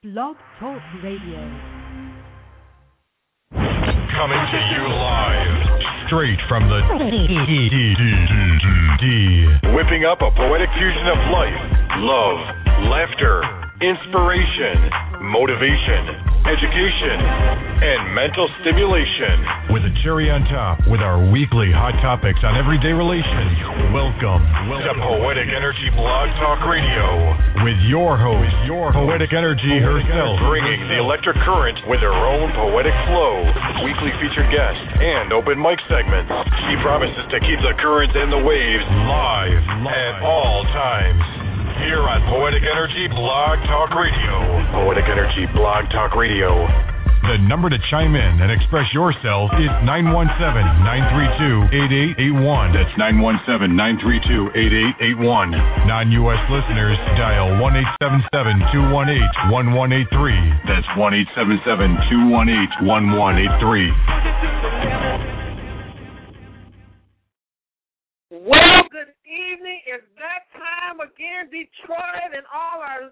Blog Talk Radio. Coming to you live, straight from the whipping up a poetic fusion of life, love, laughter, inspiration, motivation, education, and mental stimulation. With a cherry on top, with our weekly hot topics on everyday relations. Welcome to Poetic Energy Blog Talk Radio with your host, Poetic Energy herself, bringing the electric current with her own poetic flow, weekly featured guests, and open mic segments. She promises to keep the currents and the waves live at all times. Here on Poetic Energy Blog Talk Radio. Poetic Energy Blog Talk Radio. The number to chime in and express yourself is 917-932-8881. That's 917-932-8881. Non-U.S. listeners, dial 1-877-218-1183. That's 1-877-218-1183. Well, good evening. It's that time again, Detroit, and all our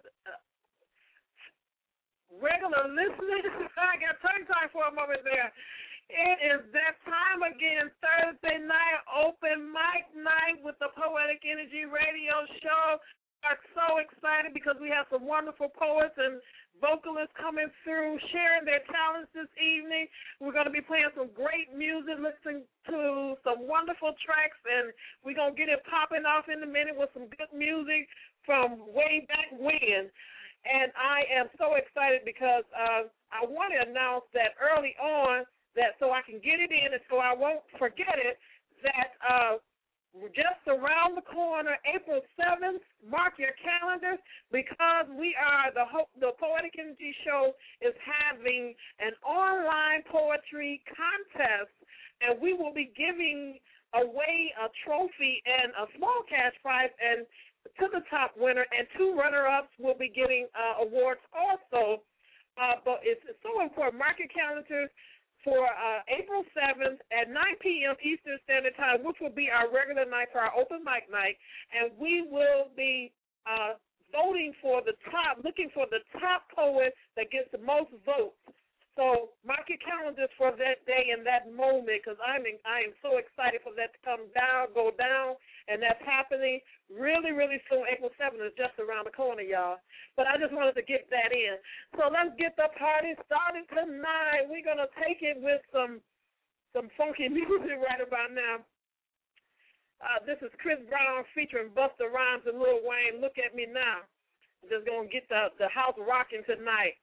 regular listeners. I got tongue time for a moment there. It is that time again, Thursday night, open mic night with the Poetic Energy Radio Show. I'm so excited because we have some wonderful poets and vocalists coming through, sharing their talents this evening. We're going to be playing some great music, listening to some wonderful tracks, and we're going to get it popping off in a minute with some good music from way back when. And I am so excited because I want to announce that early on, that so I can get it in and so I won't forget it, that just around the corner, April 7th, mark your calendars, because we are, the Poetic Energy Show is having an online poetry contest, and we will be giving away a trophy and a small cash prize and to the top winner, and two runner-ups will be getting awards also. But it's so important. Mark your calendars for April 7th at 9 p.m. Eastern Standard Time, which will be our regular night for our open mic night, and we will be voting for the top, looking for the top poet that gets the most votes. So mark your calendars for that day and that moment, because I am so excited for that to go down, and that's happening really, really soon. April 7th is just around the corner, y'all. But I just wanted to get that in. So let's get the party started tonight. We're going to take it with some funky music right about now. This is Chris Brown featuring Busta Rhymes and Lil Wayne. Look at me now. I'm just going to get the house rocking tonight.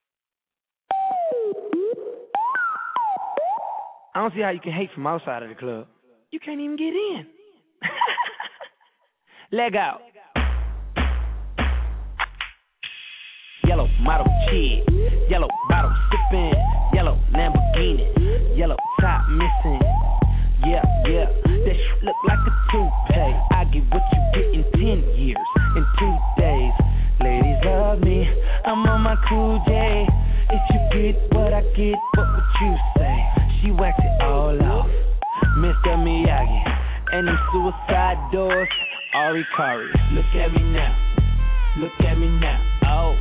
I don't see how you can hate from outside of the club. You can't even get in. Leg out. Yellow model chick, yellow bottle sipping, yellow Lamborghini, yellow top missing. Yeah, that shit look like a toupee. I get what you get in 10 years, in 2 days. Ladies love me, I'm on my cool J. If you get what I get, what would you say? She waxed it all off, Mr. Miyagi, and them suicide doors, Ari Kari. Look at me now, oh,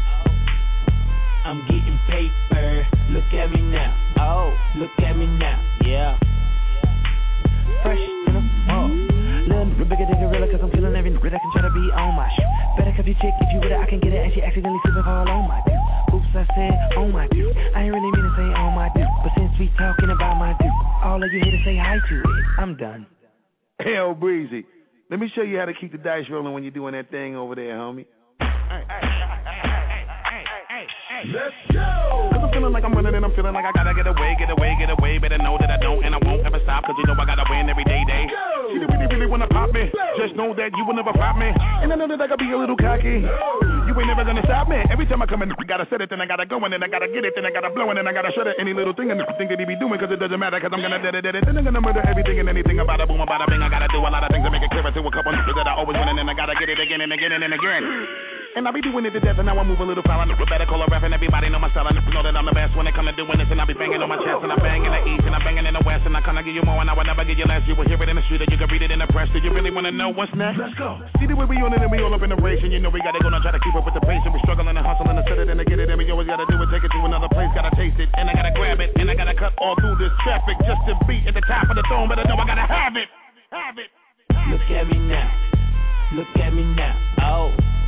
I'm getting paper. Look at me now, oh, look at me now, yeah. Fresh in the mall, little bigger than gorilla, cause I'm feeling every grit I can try to be on my shoe. Better cuff your chick, if you with it, I can get it, and she accidentally slip and fall on my dude. Oops, I said, oh my dude. I ain't really mean to say, oh my dude. But since we talking about my dude, all of you here to say hi to it. I'm done. Hey, old Breezy, let me show you how to keep the dice rolling when you're doing that thing over there, homie. Let's go! Cause I'm feeling like I'm running and I'm feeling like I gotta get away. Better know that I don't and I won't ever stop, cause you know I gotta win every day. Go! You really wanna pop me. Go! Just know that you will never pop me. And I know that I gotta be a little cocky. No! You ain't never gonna stop me. Every time I come in, I gotta set it, then I gotta go, and then I gotta get it, then I gotta blow, and then I gotta shut it. Any little thing and thing that he be doing, cause it doesn't matter, cause I'm gonna dead it. Then I'm gonna murder everything and anything about a boom, about a bing. I gotta do a lot of things to make it clearer to a couple niggas that I always win, and then I gotta get it again and again and again. And I be doing it to death, and now I move a little foul. I better call a rap, and everybody know my style. I know that I'm the best when it come to doing this, and I be banging on my chest, and I bang in the east, and I banging in the west, and I kinda give you more, and I would never give you less. You will hear it in the street, or you can read it in the press. Do you really wanna know what's next? Let's go. See the way we on it, and we all up in the race, and you know we gotta go and try to keep up with the pace, and we struggling and hustling and set it and to get it, and we always gotta do it, take it to another place, gotta taste it, and I gotta grab it, and I gotta cut all through this traffic just to be at the top of the throne, but I know I gotta have it. Look at me now, look at me now, oh,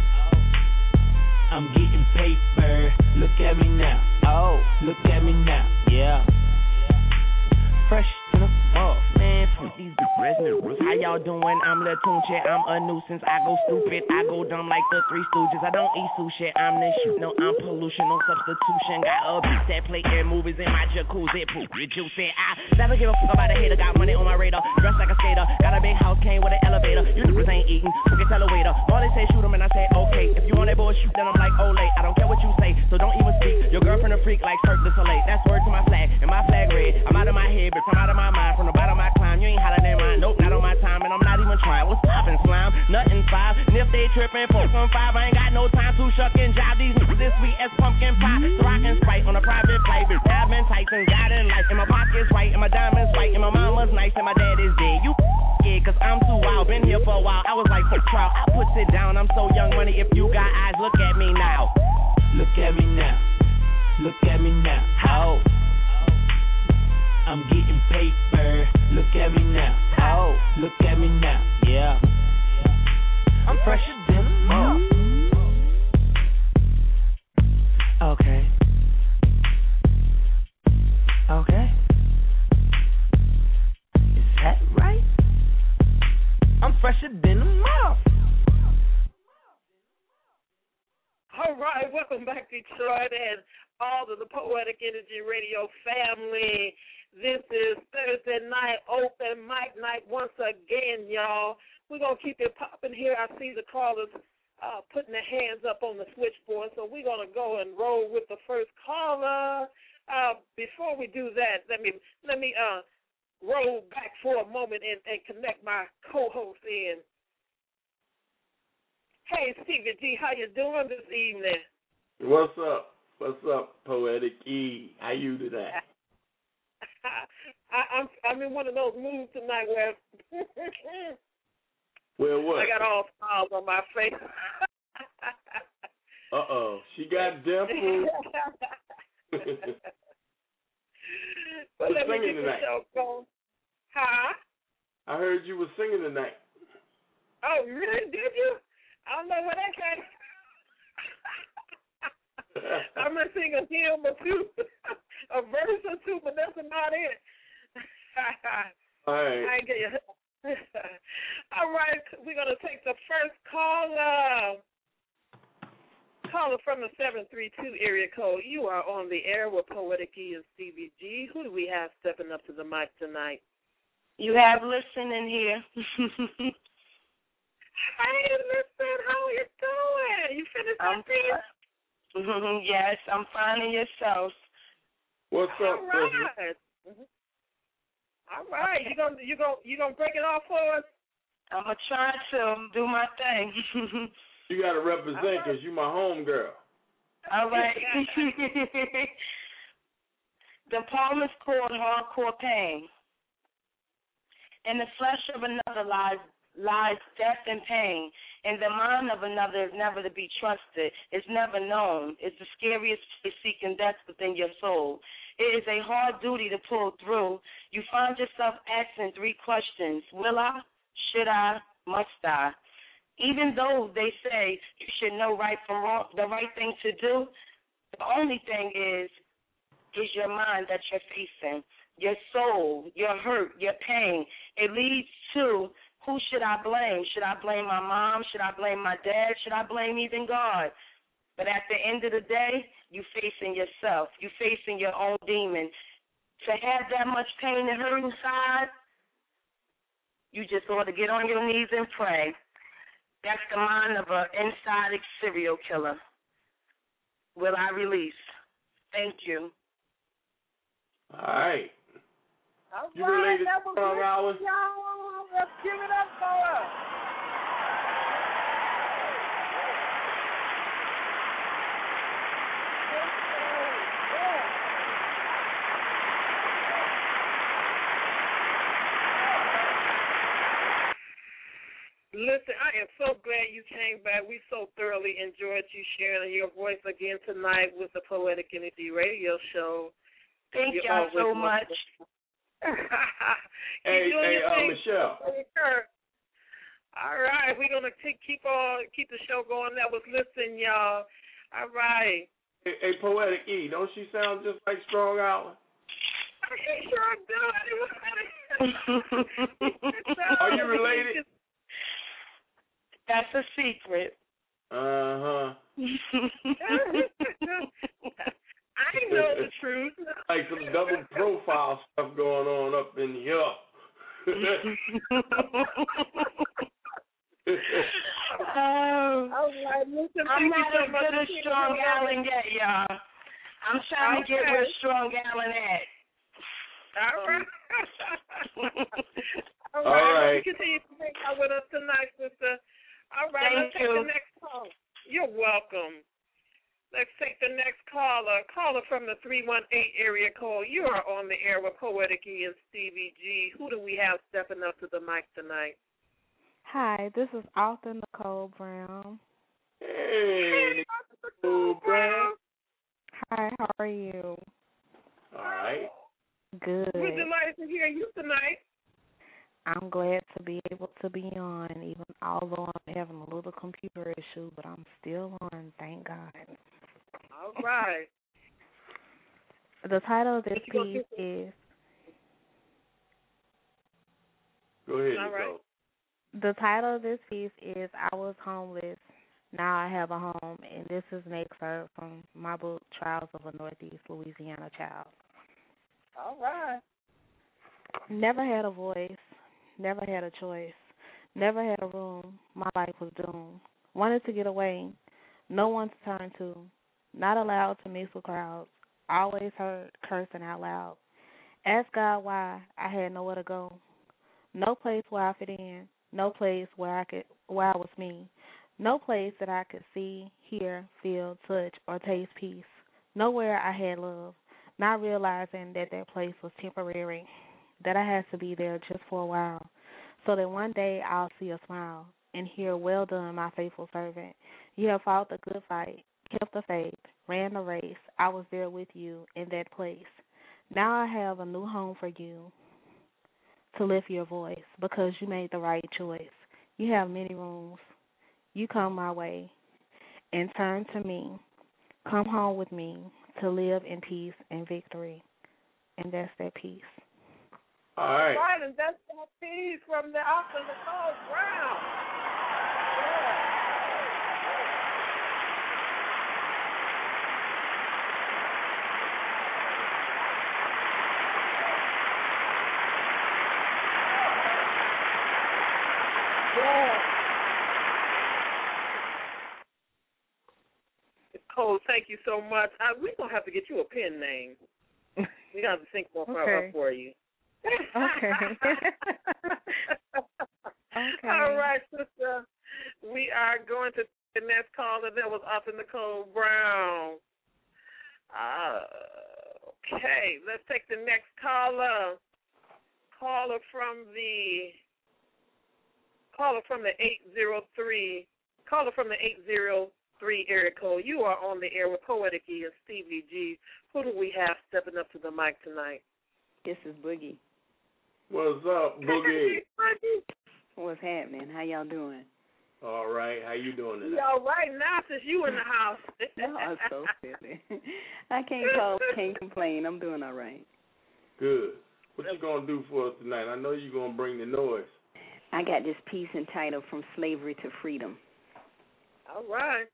I'm getting paper, look at me now, oh, look at me now, yeah, fresh to the ball, man, from these resident roots. How y'all doing? I'm Lil Tunche, I'm a nuisance, I go stupid, I go dumb like the Three Stooges, I don't eat sushi, I'm the shoot, no, I'm pollution, no substitution, got a beat that play air movies in my jacuzzi, poop, juicy, I never give a fuck about a hater, got money on my radar, dressed like a skater, got a big house, came with an elevator, you niggas ain't eating, who can tell a waiter, all they say shoot 'em and I say okay, if you want that bullshit then I'm like Olay, I don't care what you say, so don't even speak, your girlfriend a freak like Cirque du Soleil, that's word to my flag, and my flag red, I'm out of my head, bitch, I'm out of my mind, from the bottom I climb, you ain't hollering in mine, nope, not on my time, and I'm not even trying, what's poppin', slime, nothing 5, and if they trippin', 4 from 5, I ain't got no time to shuck and jive, these niggas this sweet as pumpkin pie, so rockin' Sprite on a private flight, bitch, I've been Tyson, got in life, and my pocket's white, and my diamonds white, and my mama's nice, and my dad is dead, you yeah, cause I'm too wild, been here for a while, I was like, fuck trial, I put it down, I'm so young money, if you got eyes, look at me now, look at me now, look at me now, oh, I'm getting paper, look at me now, oh, look at me now, yeah, I'm fresher than a mom. Okay. Okay. Is that right? I'm fresher than a mom. All right, welcome back, Detroit, and all of the Poetic Energy Radio family. This is Thursday night open mic night once again, y'all. We're going to keep it popping here. I see the callers putting their hands up on the switchboard, so we're going to go and roll with the first caller. Before we do that, let me roll back for a moment and connect my co-host in. Hey, Stevie G, how you doing this evening? What's up? What's up, Poetic E? How you today? I'm in one of those moods tonight where what? I got all smiles on my face. Uh-oh. She got dimples. But let me get the tonight. show going. Huh? I heard you were singing tonight. Oh, really? Did you? I don't know where that came. I'm going to sing a hymn or two, a verse or two, but that's about it. All right. I get you. All right, we're going to take the first caller. Caller from the 732 area code. You are on the air with Poetic E and Stevie G. Who do we have stepping up to the mic tonight? You have listening here. Hey, listen, how are you doing? You finished that thing? Yes, I'm finding yourself. What's up, all right. All right, you gonna break it off for us? I'm gonna try to do my thing. You gotta represent because you my home girl. All right. The poem is called Hardcore Pain. In the flesh of another lies death and pain. In the mind of another is never to be trusted. It's never known. It's the scariest place seeking death within your soul. It is a hard duty to pull through. You find yourself asking 3 questions. Will I? Should I? Must I? Even though they say you should know right from wrong, the right thing to do, the only thing is your mind that you're facing, your soul, your hurt, your pain. It leads to, who should I blame? Should I blame my mom? Should I blame my dad? Should I blame even God? But at the end of the day, you facing yourself. You facing your own demon. To have that much pain and hurt inside, you just ought to get on your knees and pray. That's the mind of an inside serial killer. Will I release? Thank you. All right. All You related that to was Strong Hours? Let's give it up for us. Listen, I am so glad glad you came back. We so thoroughly enjoyed you sharing your voice again tonight with the Poetic Energy Radio Show. Thank y'all so much. Hey, Michelle. All right, we're gonna keep the show going. That was Listen, y'all. All right. Hey, Poetic E, don't she sound just like Strong Island? She sure does. Are you related? That's a secret. Uh-huh. I know the truth. Like some double profile stuff going on up in here. All right, listen, I'm not as good as Strong Island yet, y'all. I'm trying to get where Strong Island at. All right. All right. You continue to hang out with us tonight, sister. All right, let's take the next call. You're welcome. Let's take the next caller. Caller from the 318 area code. You are on the air with Poetic E and Stevie G. Who do we have stepping up to the mic tonight? Hi, this is author Nicole Brown. Hey, Nicole Brown. Hi, how are you? All right. Good. We're delighted to hear you tonight. I'm glad to be able to be on, even although I'm having a little computer issue, but I'm still on, thank God. All right. The title of this piece is... Go ahead, All Nicole. right. The title of this piece is I Was Homeless, Now I Have a Home, and this is an excerpt from my book, Trials of a Northeast Louisiana Child. All right. Never had a voice, never had a choice, never had a room, my life was doomed. Wanted to get away, no one to turn to, not allowed to mix with crowds, always heard cursing out loud. Asked God why, I had nowhere to go. No place where I fit in, no place where I was me, no place that I could see, hear, feel, touch, or taste peace. Nowhere I had love, not realizing that place was temporary, that I had to be there just for a while, so that one day I'll see a smile and hear, well done, my faithful servant. You have fought the good fight, kept the faith, ran the race. I was there with you in that place. Now I have a new home for you to lift your voice because you made the right choice. You have many rooms. You come my way and turn to me. Come home with me to live in peace and victory. And that's that piece. All right. Right, and that's that piece from the author Nicole Brown. Nicole, thank you so much. We're going to have to get you a pen name. We got to think more for you. Okay. Okay. All right, sister. We are going to the next caller. That was author Nicole Brown. Okay, let's take the next caller. Caller from the 803. Caller from the 803 area code. You are on the air with Poetic E and Stevie G. Who do we have stepping up to the mic tonight? This is Boogie. What's up, Boogie? What's happening? How y'all doing? All right. How you doing today? All right now since you in the house. No, I'm so silly. I can't complain. I'm doing all right. Good. What you gonna do for us tonight? I know you're gonna bring the noise. I got this piece entitled From Slavery to Freedom. All right.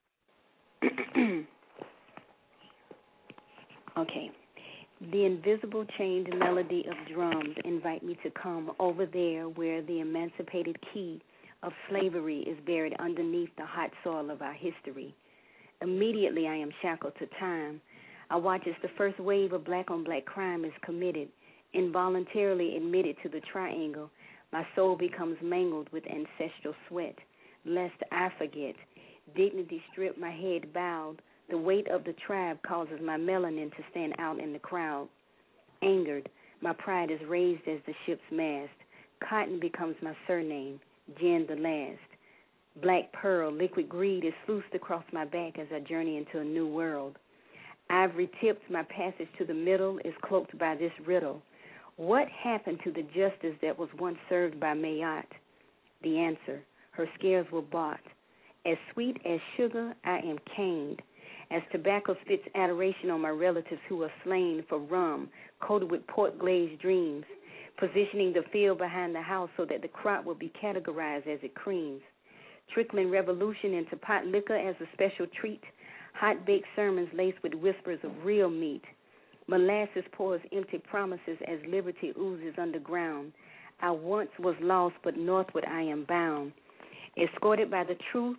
Okay. The invisible chained melody of drums invite me to come over there where the emancipated key of slavery is buried underneath the hot soil of our history. Immediately I am shackled to time. I watch as the first wave of black-on-black crime is committed, involuntarily admitted to the triangle. My soul becomes mangled with ancestral sweat, lest I forget. Dignity stripped, my head bowed. The weight of the tribe causes my melanin to stand out in the crowd. Angered, my pride is raised as the ship's mast. Cotton becomes my surname, Jen the last. Black pearl, liquid greed is sluiced across my back as I journey into a new world. Ivory tips, my passage to the middle is cloaked by this riddle. What happened to the justice that was once served by Mayat? The answer, her scales were bought. As sweet as sugar, I am caned. As tobacco spits adoration on my relatives who are slain for rum, coated with pork-glazed dreams, positioning the field behind the house so that the crop will be categorized as it creams. Trickling revolution into pot liquor as a special treat, hot-baked sermons laced with whispers of real meat. Molasses pours empty promises as liberty oozes underground. I once was lost, but northward I am bound. Escorted by the truth,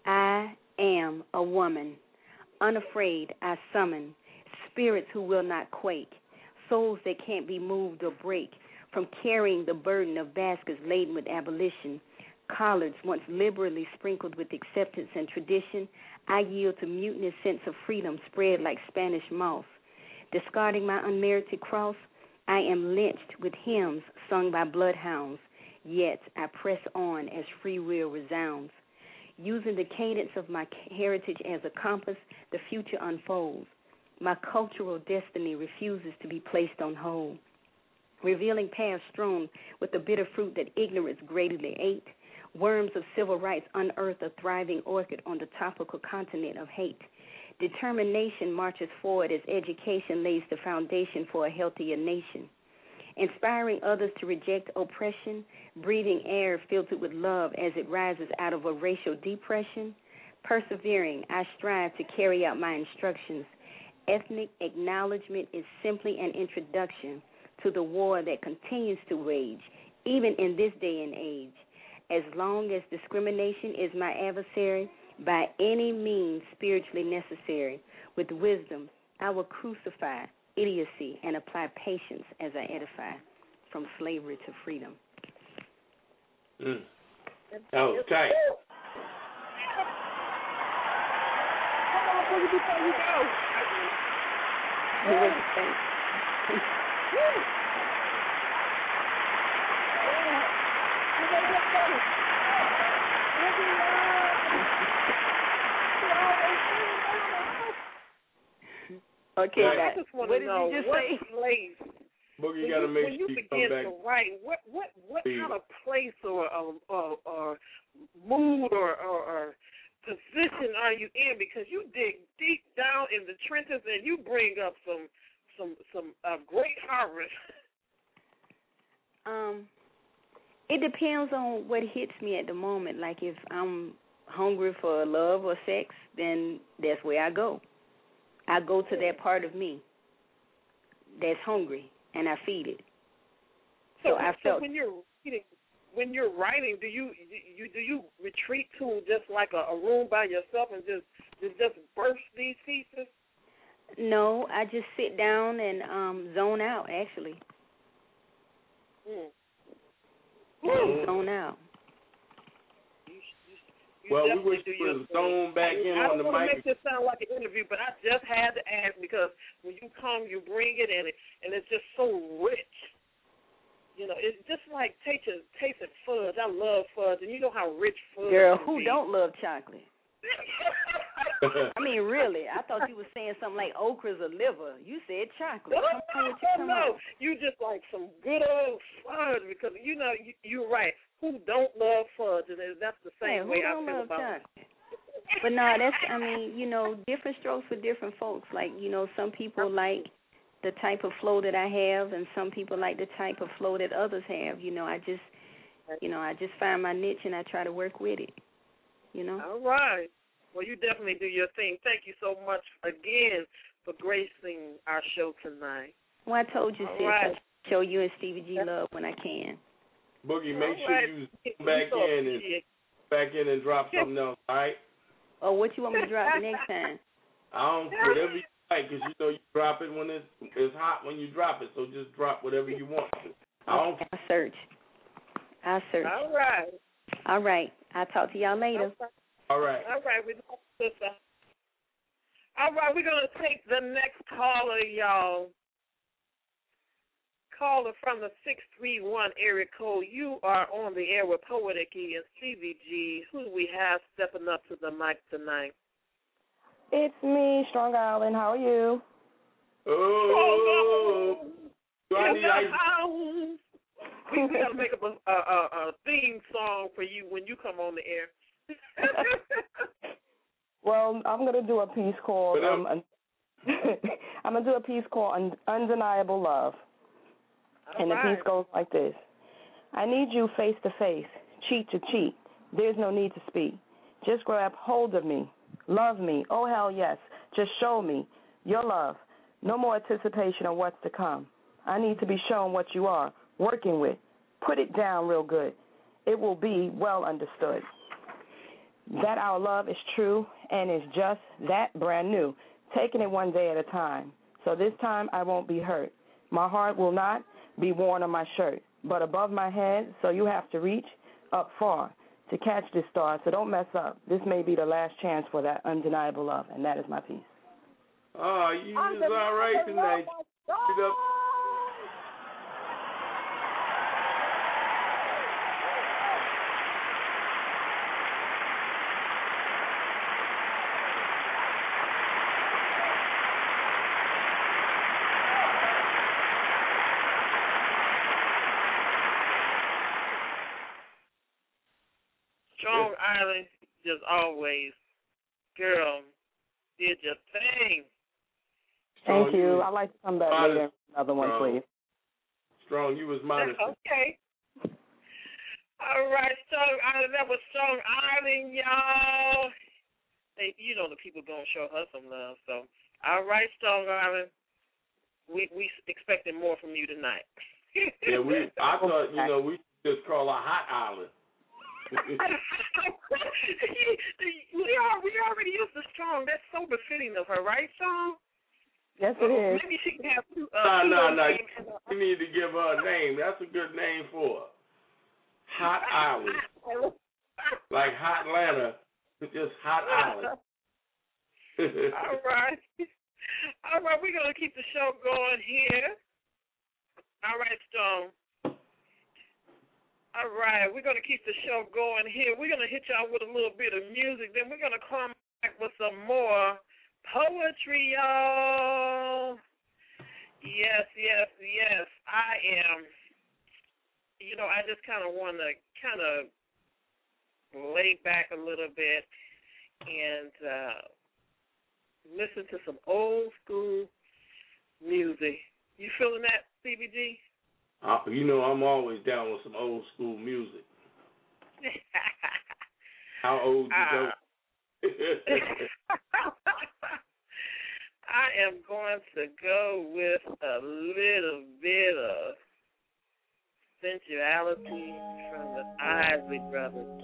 I am a woman. Unafraid, I summon spirits who will not quake, souls that can't be moved or break from carrying the burden of baskets laden with abolition. Collards once liberally sprinkled with acceptance and tradition, I yield to mutinous sense of freedom spread like Spanish moss. Discarding my unmerited cross, I am lynched with hymns sung by bloodhounds, yet I press on as free will resounds. Using the cadence of my heritage as a compass, the future unfolds. My cultural destiny refuses to be placed on hold. Revealing paths strewn with the bitter fruit that ignorance greedily ate, worms of civil rights unearth a thriving orchid on the tropical continent of hate. Determination marches forward as education lays the foundation for a healthier nation. Inspiring others to reject oppression, breathing air filtered with love as it rises out of a racial depression. Persevering, I strive to carry out my instructions. Ethnic acknowledgement is simply an introduction to the war that continues to wage, even in this day and age. As long as discrimination is my adversary, by any means spiritually necessary, with wisdom, I will crucify idiocy and apply patience as I edify from slavery to freedom. Oh, tight. Okay, I just want what to did know you just what say? place Boogie, you got to make when you sure you begin come back. to write, what kind of place or mood or position are you in? Because you dig deep down in the trenches and you bring up some great harvest. It depends on what hits me at the moment. Like if I'm hungry for love or sex, then that's where I go. I go to that part of me that's hungry, and I feed it. So when you're writing, do you retreat to just like a room by yourself and just burst these pieces? No, I just sit down and zone out. Actually, zone out. Well, we wish we would zone back in on the mic. I don't want to make this sound like an interview, but I just had to ask because when you come, you bring it in, and it's just so rich. You know, it's just like tasting fudge. I love fudge, and you know how rich fudge is. Girl, who don't love chocolate? I mean, really, I thought you were saying something like okras or liver. You said chocolate. No, you just like some good old fudge because, you know, you're right. Who don't love fudge? And that's the same way I feel about chocolate. But no, that's, I mean, you know, different strokes for different folks. Like, you know, some people like the type of flow that I have, and some people like the type of flow that others have. You know, I just find my niche and I try to work with it. You know. All right. Well, you definitely do your thing. Thank you so much again for gracing our show tonight. Well, I told you, sis, right. I show you and Stevie G love when I can. Boogie, make sure you back in and drop something else, all right? Oh, what you want me to drop the next time? Whatever you like, because you know you drop it when it's hot when you drop it, so just drop whatever you want to. I'll search. All right. All right. I'll talk to y'all later. All right. All right. All right, we're going to take the next caller, y'all. caller from the 631 area code. You are on the air with Poetic E and CVG. Who do we have stepping up to the mic tonight? It's me, Strong Island. How are you? Oh, we gotta make up a theme song for you when you come on the air. Well, I'm gonna do a piece called I'm gonna do a piece called Undeniable Love. And the piece goes like this. I need you face to face, cheek to cheek. There's no need to speak. Just grab hold of me. Love me. Oh, hell yes. Just show me your love. No more anticipation of what's to come. I need to be shown what you are working with. Put it down real good. It will be well understood that our love is true and is just that brand new, taking it one day at a time. So this time I won't be hurt. My heart will not be worn on my shirt, but above my head, so you have to reach up far to catch this star. So don't mess up. This may be the last chance for that undeniable love, and that is my piece. Oh, you was all right tonight. Strong Island, just always. Girl, did your thing. Thank you. I'd like to come back later. Another one, please. Strong, you was modest. Okay. All right, Strong Island. That was Strong Island, y'all. You know the people gonna show her some love. So, all right, Strong Island. We expecting more from you tonight. Yeah, I thought we should just call her Hot Island. we already used the Strong. That's so befitting of her, right, Strong? Yes, it is. Maybe she can have two. No. You need to give her a name. That's a good name for her. Hot Island. Like Hot Atlanta, just Hot Island. All right. All right, we're going to keep the show going here. All right, Strong. All right, we're going to keep the show going here. We're going to hit y'all with a little bit of music. Then we're going to come back with some more poetry, y'all. Yes. I am. I just kind of want to lay back a little bit and listen to some old school music. You feeling that, CBG? I'm always down with some old school music. How old you go? I am going to go with a little bit of sensuality from the Isley Brothers.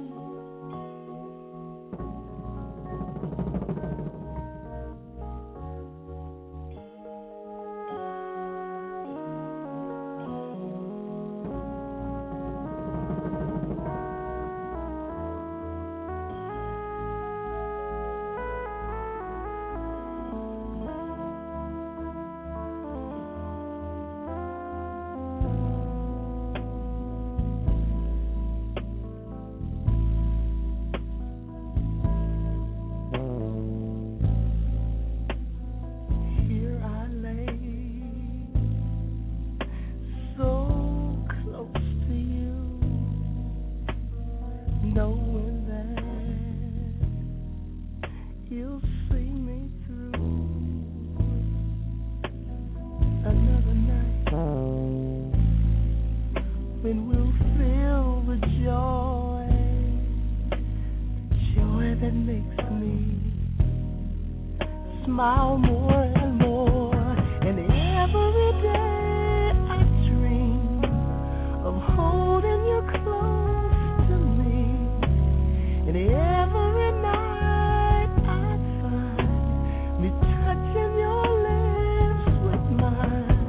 Smile more and more, and every day I dream of holding you close to me, and every night I find me touching your lips with mine.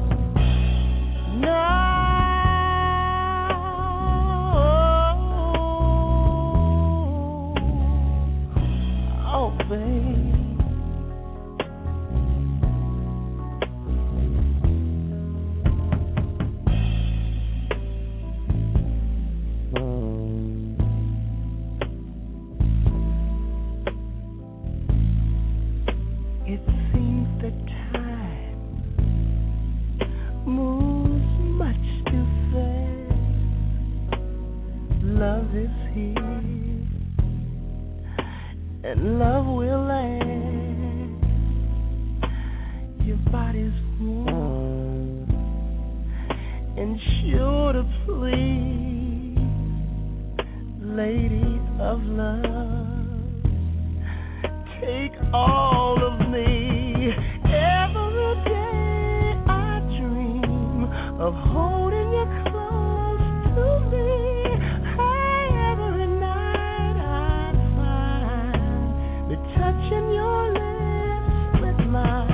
Now, oh babe. body's warm and sure to please, lady of love, take all of me. Every day I dream of holding you close to me. Hey, every night I find me touching your lips with mine.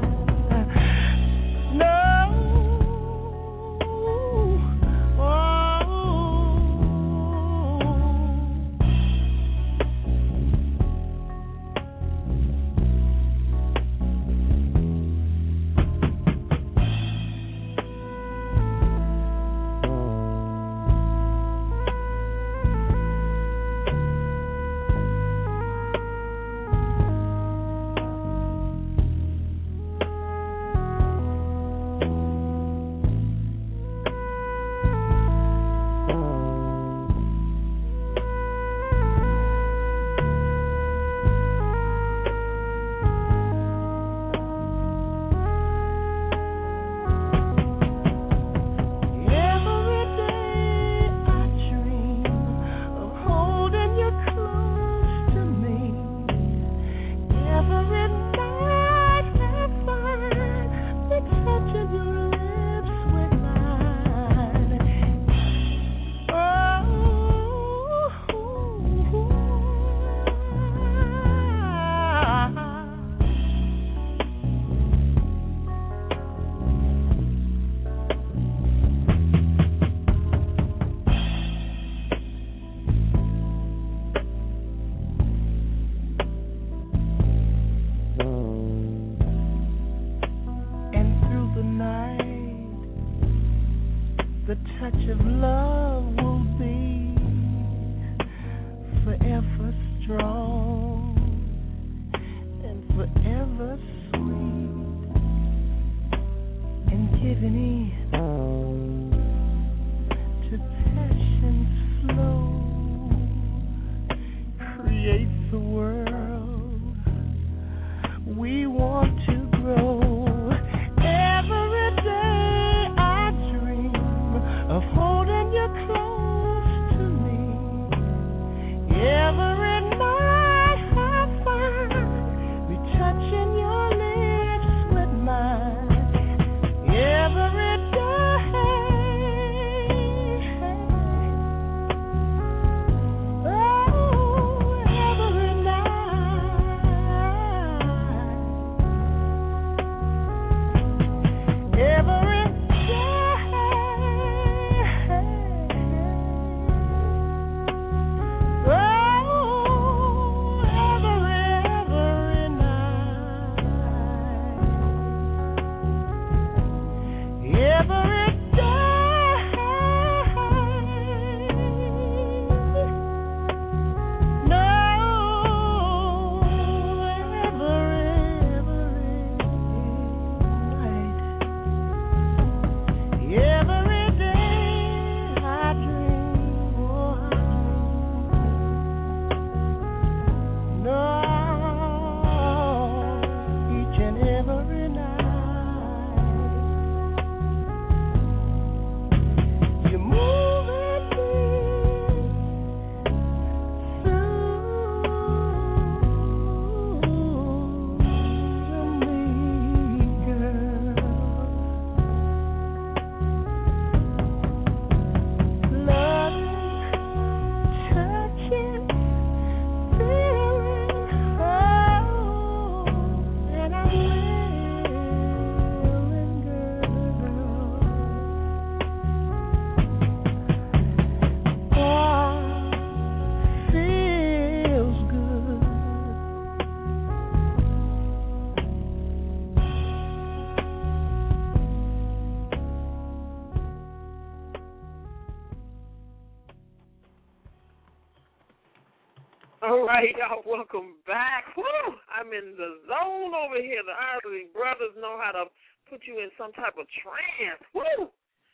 All right, y'all, welcome back. Woo! I'm in the zone over here. The Isley brothers know how to put you in some type of trance. Woo!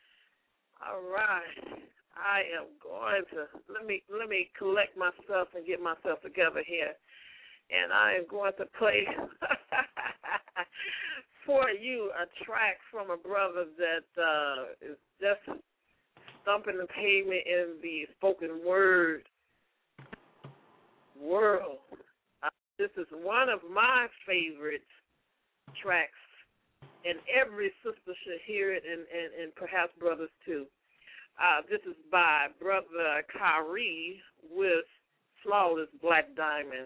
All right. I am going to let me collect myself and get myself together here. And I am going to play for brought you a track from a brother that is just thumping the pavement in the spoken word world. This is one of my favorite tracks, and every sister should hear it, and perhaps brothers too. This is by Brother Kyrie with Flawless Black Diamond.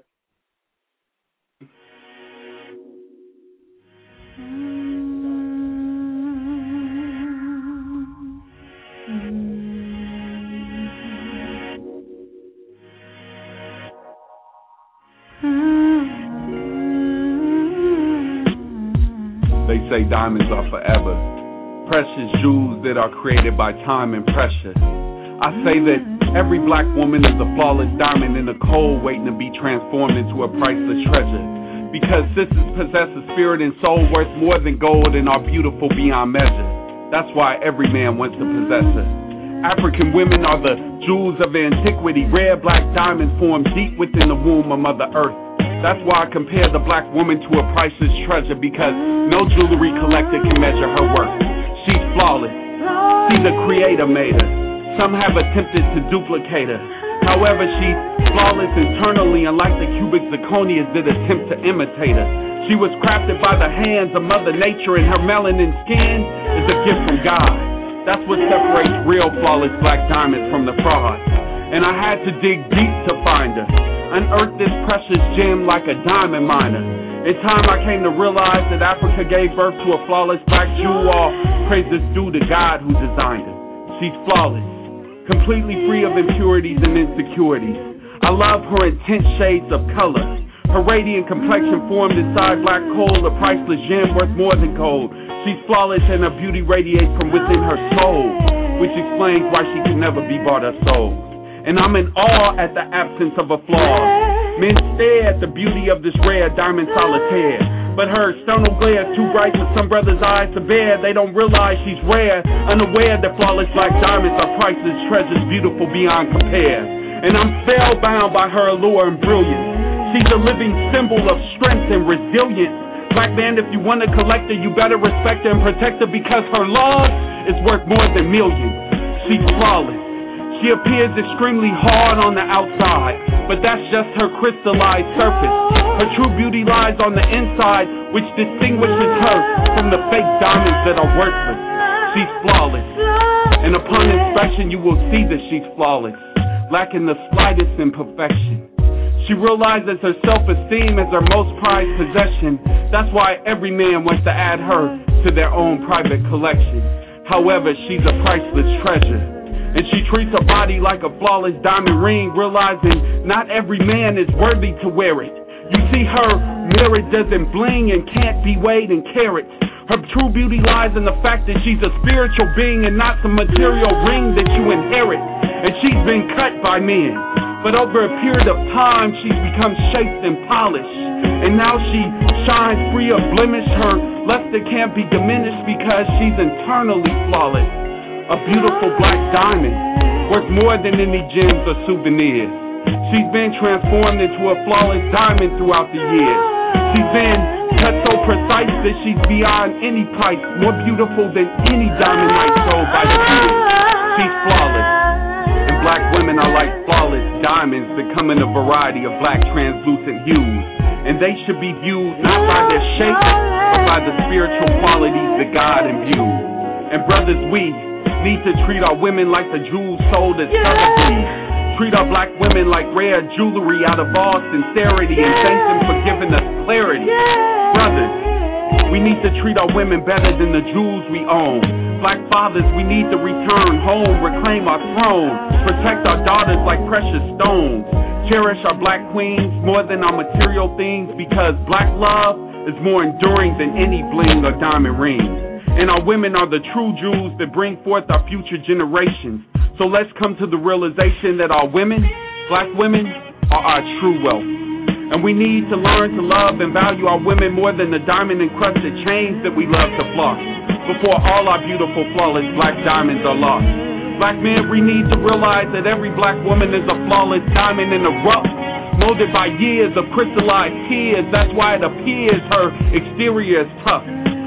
They say diamonds are forever, precious jewels that are created by time and pressure. I say that every black woman is a flawless diamond in the cold waiting to be transformed into a priceless treasure. Because sisters possess a spirit and soul worth more than gold and are beautiful beyond measure. That's why every man wants to possess her. African women are the jewels of antiquity. Rare black diamonds formed deep within the womb of Mother Earth. That's why I compare the black woman to a priceless treasure, because no jewelry collector can measure her worth. She's flawless. See, the Creator made her. Some have attempted to duplicate her. However, she's flawless internally, unlike the cubic zirconias that attempt to imitate her. She was crafted by the hands of Mother Nature, and her melanin skin is a gift from God. That's what separates real flawless black diamonds from the fraud. And I had to dig deep to find her. Unearth this precious gem like a diamond miner. In time I came to realize that Africa gave birth to a flawless black jewel. All praise is due to God who designed her. She's flawless, completely free of impurities and insecurities. I love her intense shades of color. Her radiant complexion formed inside black coal, a priceless gem worth more than gold. She's flawless and her beauty radiates from within her soul, which explains why she can never be bought or sold. And I'm in awe at the absence of a flaw. Men stare at the beauty of this rare diamond solitaire, but her external glare is too bright for some brothers' eyes to bear. They don't realize she's rare, unaware that flawless black diamonds are priceless treasures, beautiful beyond compare. And I'm spellbound by her allure and brilliance. She's a living symbol of strength and resilience. Black man, if you want to collect her, you better respect her and protect her, because her love is worth more than millions. She's flawless. She appears extremely hard on the outside, but that's just her crystallized surface. Her true beauty lies on the inside, which distinguishes her from the fake diamonds that are worthless. She's flawless, and upon inspection you will see that she's flawless, lacking the slightest imperfection. She realizes her self-esteem is her most prized possession. That's why every man wants to add her to their own private collection. However, she's a priceless treasure. And she treats her body like a flawless diamond ring, realizing not every man is worthy to wear it. You see, her mirror doesn't bling and can't be weighed in carats. Her true beauty lies in the fact that she's a spiritual being and not some material ring that you inherit. And she's been cut by men, but over a period of time she's become shaped and polished. And now she shines free of blemish. Her luster can't be diminished because she's internally flawless. A beautiful black diamond, worth more than any gems or souvenirs. She's been transformed into a flawless diamond throughout the years. She's been cut so precise that she's beyond any price, more beautiful than any diamond night sold by the years. She's flawless, and black women are like flawless diamonds that come in a variety of black translucent hues. And they should be viewed not by their shape, but by the spiritual qualities that God imbued. And brothers, we need to treat our women like the jewels sold at Sotheby's. Treat our black women like rare jewelry out of all sincerity, and thank them for giving us clarity. Brothers, we need to treat our women better than the jewels we own. Black fathers, we need to return home, reclaim our throne, protect our daughters like precious stones. Cherish our black queens more than our material things, because black love is more enduring than any bling or diamond rings. And our women are the true jewels that bring forth our future generations. So let's come to the realization that our women, black women, are our true wealth. And we need to learn to love and value our women more than the diamond-encrusted chains that we love to floss, before all our beautiful, flawless black diamonds are lost. Black men, we need to realize that every black woman is a flawless diamond in the rough, molded by years of crystallized tears. That's why it appears her exterior is tough.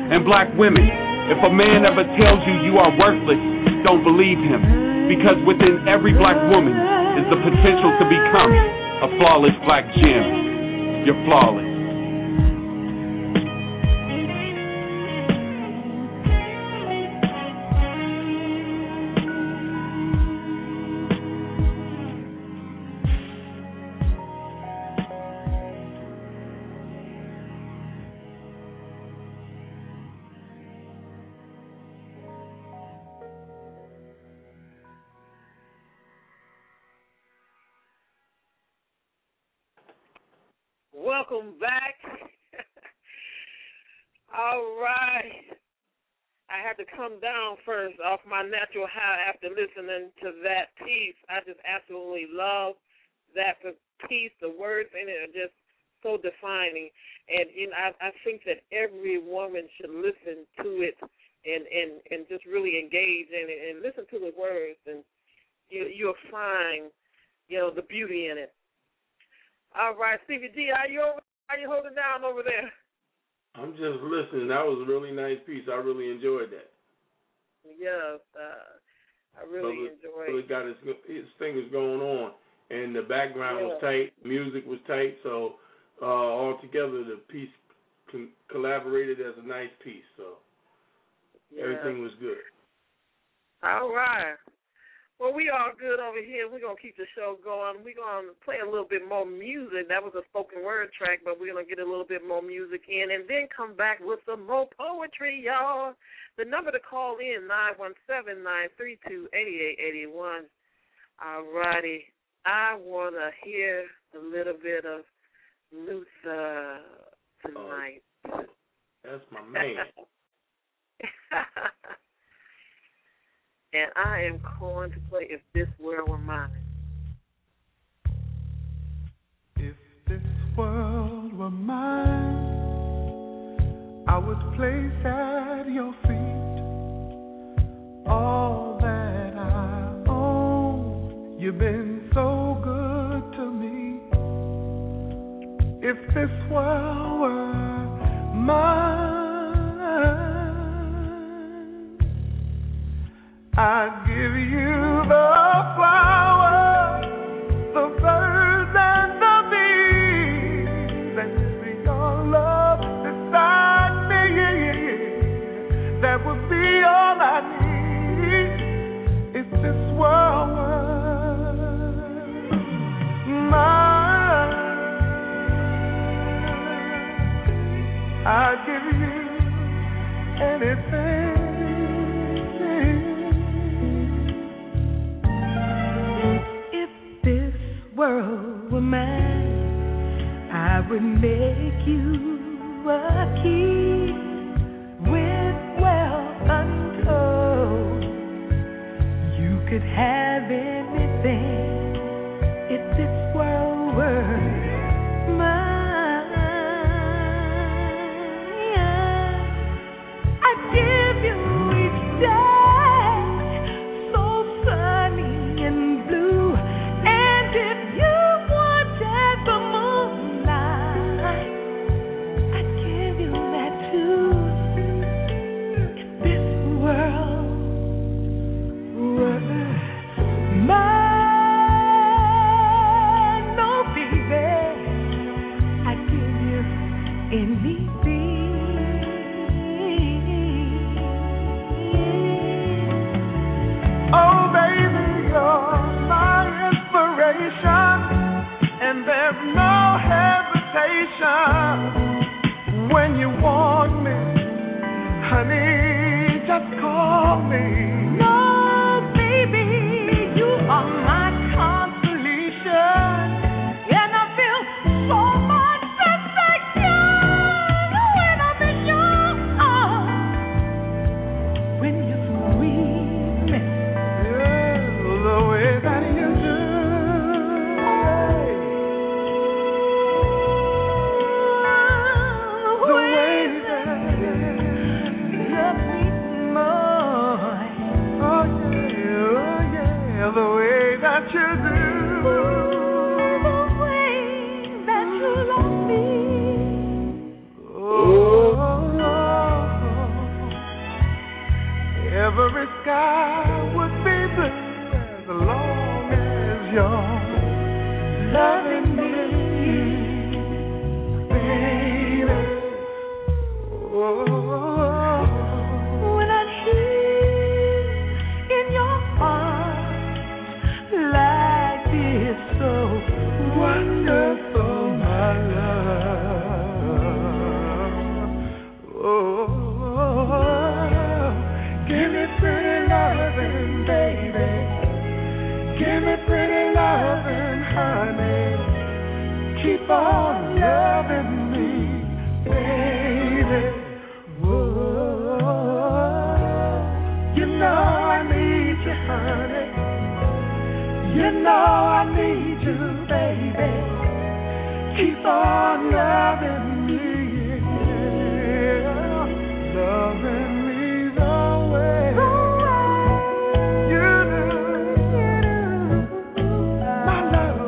And black women, if a man ever tells you you are worthless, don't believe him. Because within every black woman is the potential to become a flawless black gem. You're flawless. Welcome back. All right. I had to come down first off my natural high after listening to that piece. I just absolutely love that piece. The words in it are just so defining. And I think that every woman should listen to it and just really engage in it and listen to the words. And you'll find, the beauty in it. All right, Stevie D, how you holding down over there? I'm just listening. That was a really nice piece. I really enjoyed that. Yes, I really enjoyed it. Really got his fingers going on, and the background was tight, music was tight, so altogether the piece collaborated as a nice piece. So everything was good. All right. Well, we are good over here. We're going to keep the show going. We're going to play a little bit more music. That was a spoken word track, but we're going to get a little bit more music in and then come back with some more poetry, y'all. The number to call in, 917-932-8881. All righty. I want to hear a little bit of Luther tonight. That's my man. And I am going to play If This World Were Mine. If this world were mine, I would place at your feet all that I own. You've been so good to me. If this world were mine, I'd give you the flowers, the birds and the bees, and see your love beside me. That would be all I need if this world were mine. I'd give you anything. World were mine, I would make you a key with wealth untold. You could have anything if this world were mine. I'd give you each day so sunny and blue. And there's no hesitation when you want me, honey, just call me. No, baby, you are my consolation, and I feel so much perfection when I'm in your arms, when you squeeze me, the way that you do. The way that you do, the way that you love me. Oh, You know I need you, baby. Keep on loving me, loving me the way you do, my love.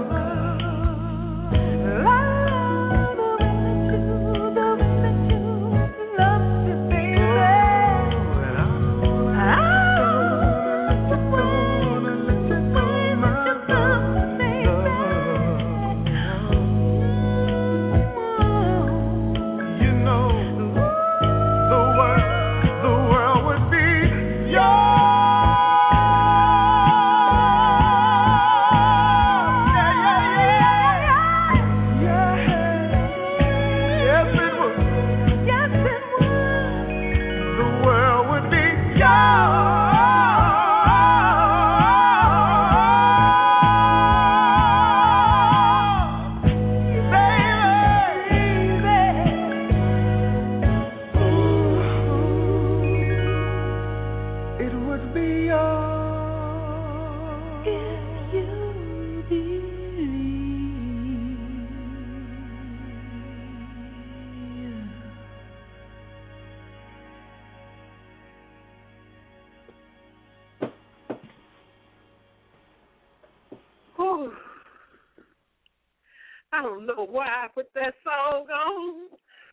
I don't know why I put that song on.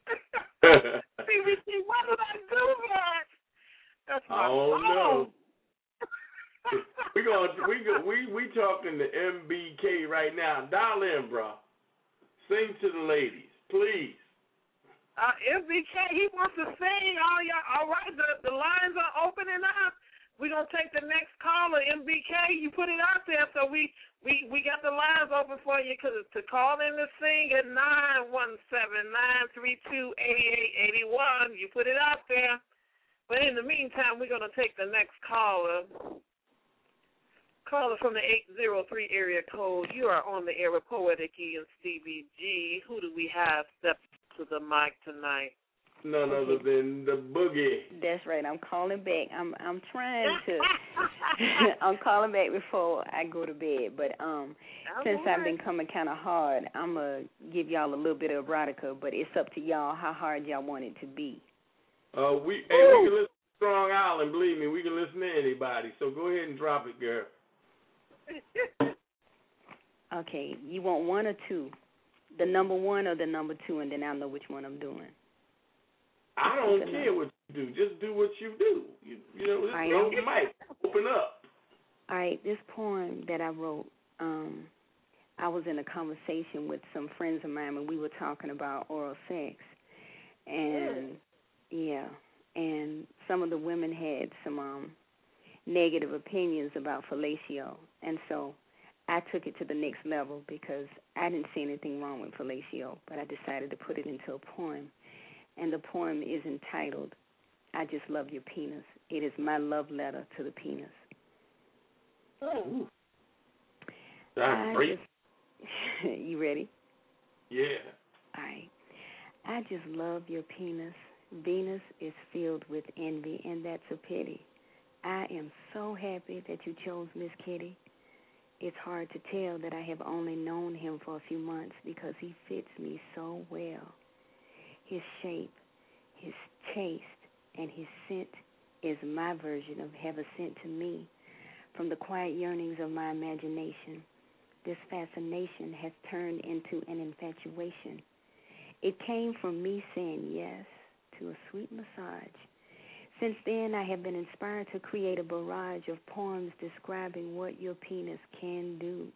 CBT, why did I do that? That's my I don't know. song. we talking to MBK right now. Dial in, bro. Sing to the ladies, please. MBK, he wants to sing. All right, the lines are opening up. We're going to take the next caller, MBK. You put it out there, so we got the lines open for you to call in to sing at 917-932-8881. You put it out there. But in the meantime, we're going to take the next caller. Caller from the 803 area code. You are on the air with Poetic E and Stevie G. Who do we have step to the mic tonight? None other than the Boogie. That's right. I'm calling back. I'm trying to. I'm calling back before I go to bed. But since I've been coming kind of hard, I'm gonna give y'all a little bit of erotica. But it's up to y'all how hard y'all want it to be. We can listen to Strong Island. Believe me, we can listen to anybody. So go ahead and drop it, girl. Okay. You want one or two? The number one or the number two, and then I'll know which one I'm doing. I don't care what you do. Just do what you do. You know, just on the mic. Open up. All right, this poem that I wrote, I was in a conversation with some friends of mine, and we were talking about oral sex. And, and some of the women had some negative opinions about fellatio. And so I took it to the next level because I didn't see anything wrong with fellatio, but I decided to put it into a poem. And the poem is entitled, I Just Love Your Penis. It is my love letter to the penis. Oh. That's great. You ready? Yeah. All right. I just love your penis. Venus is filled with envy, and that's a pity. I am so happy that you chose Miss Kitty. It's hard to tell that I have only known him for a few months because he fits me so well. His shape, his taste, and his scent is my version of heaven sent to me. From the quiet yearnings of my imagination, this fascination has turned into an infatuation. It came from me saying yes to a sweet massage. Since then, I have been inspired to create a barrage of poems describing what your penis can do,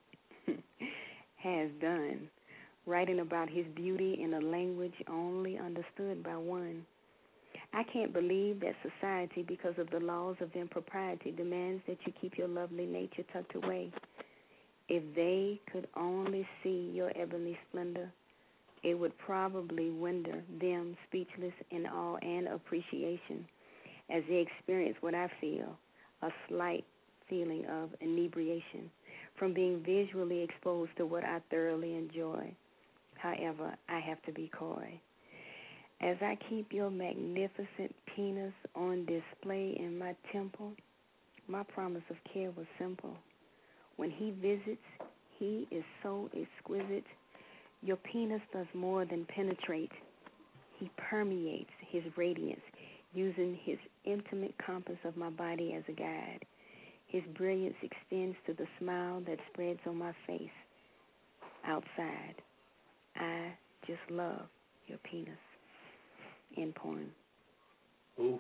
has done, writing about his beauty in a language only understood by one. I can't believe that society, because of the laws of impropriety, demands that you keep your lovely nature tucked away. If they could only see your ebony splendor, it would probably render them speechless in awe and appreciation as they experience what I feel, a slight feeling of inebriation from being visually exposed to what I thoroughly enjoy. However, I have to be coy. As I keep your magnificent penis on display in my temple, my promise of care was simple. When he visits, he is so exquisite. Your penis does more than penetrate. He permeates his radiance, using his intimate compass of my body as a guide. His brilliance extends to the smile that spreads on my face. Outside, I just love your penis. End poem. Ooh.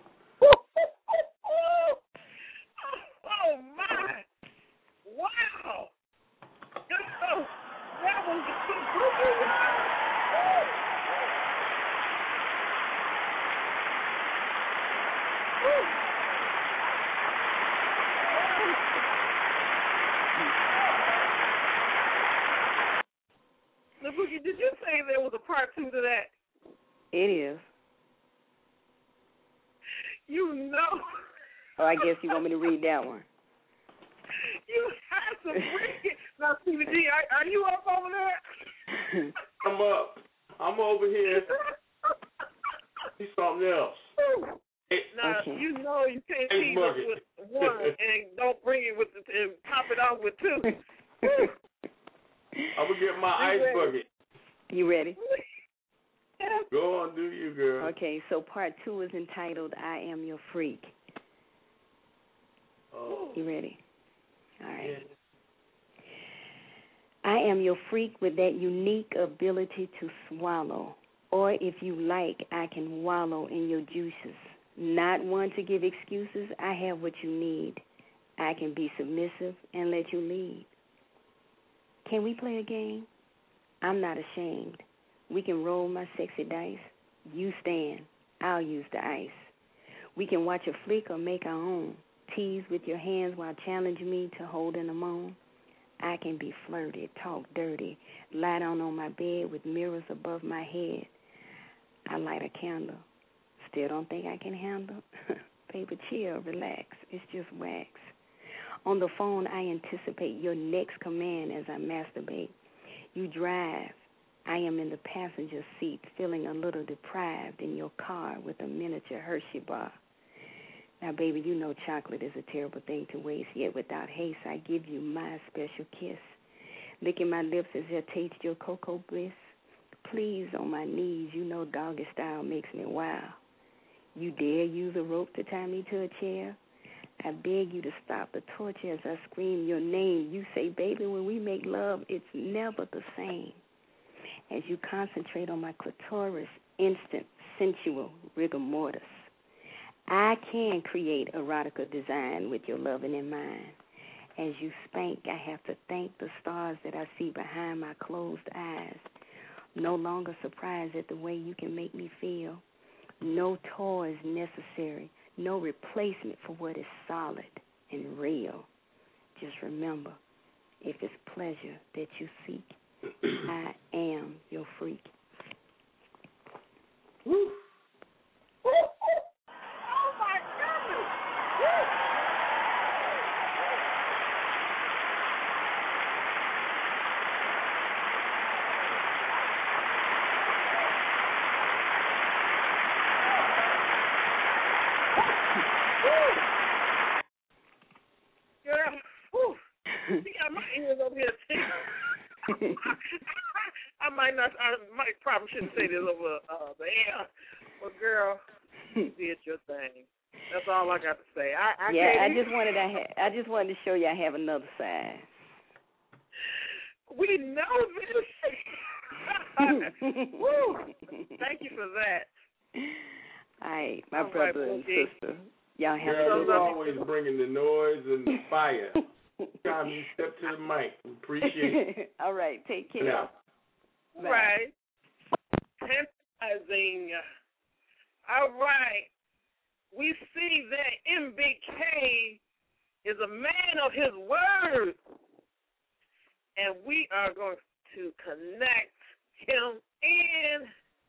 Oh, my. Wow. That was Now, Boogie, did you say there was a part 2 to that? It is. You know. Oh, I guess you want me to read that one. You have to bring it. Now, Stevie G, are you up over there? I'm up. I'm over here. See something else. Now, okay. You know you can't tease us with one and don't bring it with and top it off with 2. I'm going to get my ice bucket. You ready? Go on, do you, girl. Okay, so part 2 is entitled, I Am Your Freak. Oh. You ready? All right. Yeah. I am your freak with that unique ability to swallow. Or if you like, I can wallow in your juices. Not one to give excuses, I have what you need. I can be submissive and let you lead. Can we play a game? I'm not ashamed. We can roll my sexy dice. You stand, I'll use the ice. We can watch a flick or make our own. Tease with your hands while challenging me to hold in a moan. I can be flirty, talk dirty, lie down on my bed with mirrors above my head. I light a candle. Still don't think I can handle? Baby, chill, relax. It's just wax. On the phone, I anticipate your next command as I masturbate. You drive. I am in the passenger seat, feeling a little deprived in your car with a miniature Hershey bar. Now, baby, you know chocolate is a terrible thing to waste, yet without haste, I give you my special kiss. Licking my lips as I taste your cocoa bliss. Please, on my knees, you know doggy style makes me wild. You dare use a rope to tie me to a chair? I beg you to stop the torture as I scream your name. You say, baby, when we make love, it's never the same. As you concentrate on my clitoris, instant, sensual rigor mortis. I can create erotica design with your loving in mind. As you spank, I have to thank the stars that I see behind my closed eyes. No longer surprised at the way you can make me feel. No toys necessary. No replacement for what is solid and real. Just remember, if it's pleasure that you seek, I am your freak. Woo. Oh, my goodness. Woo. Girl, whew. You got my ears over here too. I might probably shouldn't say this over the air, but girl, you did your thing. That's all I got to say. I just wanted to show you I have another side. We know this. Woo. Thank you for that. All right, my brother and sister. Y'all have Girl, a you're always bringing the noise and the fire. Time you step to the mic. Appreciate it. All right, take care. Yeah. Right. Tantalizing. All right. We see that MBK is a man of his word. And we are going to connect him in.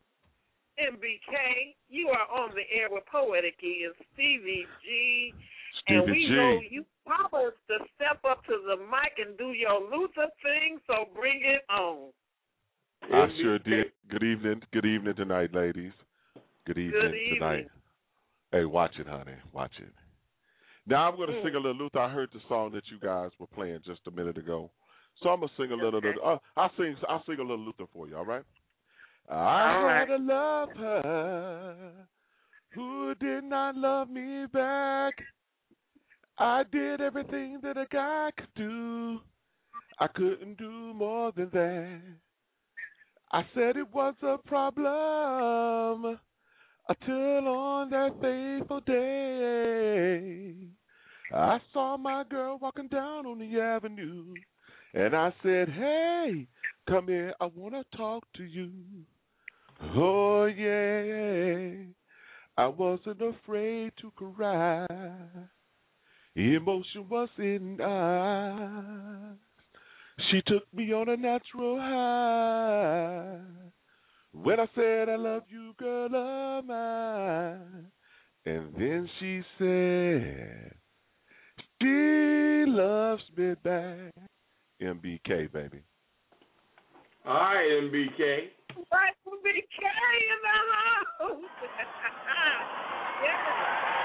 MBK, you are on the air with Poetic E and Stevie G. And we know you promised to step up to the mic and do your Luther thing, so bring it on. I sure did. Good evening tonight, ladies. Good evening tonight. Hey, watch it, honey. Watch it. Now I'm going to sing a little Luther. I heard the song that you guys were playing just a minute ago, so I'm going to sing a little. I'll sing a little Luther for you. All right. I had to love her who did not love me back. I did everything that a guy could do. I couldn't do more than that. I said it was a problem until on that fateful day I saw my girl walking down on the avenue, and I said, hey, come here, I want to talk to you. Oh, yeah, I wasn't afraid to cry. Emotion was in eyes. She took me on a natural high. When I said I love you, girl of mine. And then she said, she loves me back. MBK, baby. All right, MBK. Right, MBK in the house. Yeah.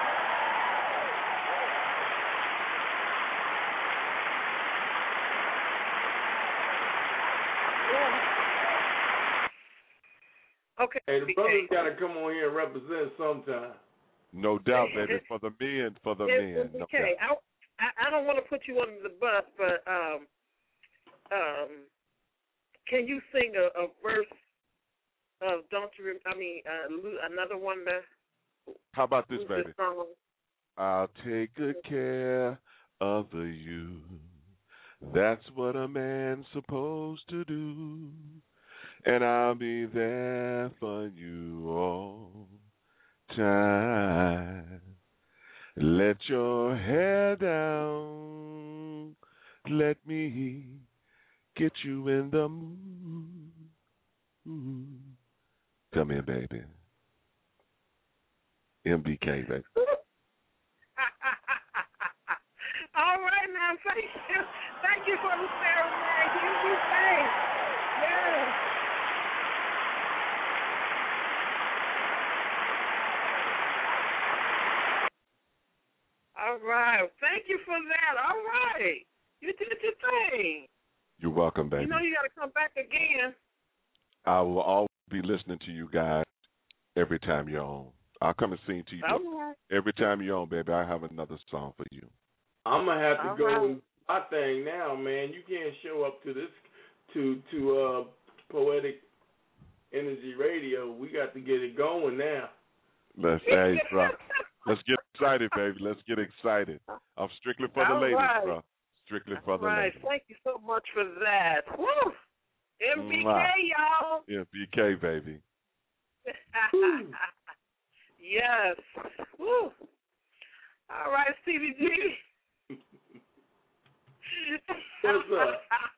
Okay. Hey, the brothers got to come on here and represent sometime. No doubt, baby. For the men, men. Okay, No I don't want to put you under the bus, but can you sing a verse of another one there? How about this, baby? I'll take good care of the you. That's what a man's supposed to do. And I'll be there for you all time. Let your hair down. Let me get you in the mood. Come here, baby. MBK, baby. All right, now, thank you. Thank you for the ceremony. MBK. Yeah. All right. Thank you for that. All right. You did your thing. You're welcome, baby. You know you got to come back again. I will always be listening to you guys every time you're on. I'll come and sing to you every time you're on, baby. I have another song for you. I'm going to have to go and do my thing now, man. You can't show up to this, to Poetic Energy Radio. We got to get it going now. Let's get excited, baby. Let's get excited. I'm strictly for the ladies, bro. Strictly for the ladies. Thank you so much for that. Woo! MBK, y'all. MBK, baby. Yes. Woo. All right, Stevie G. What's up?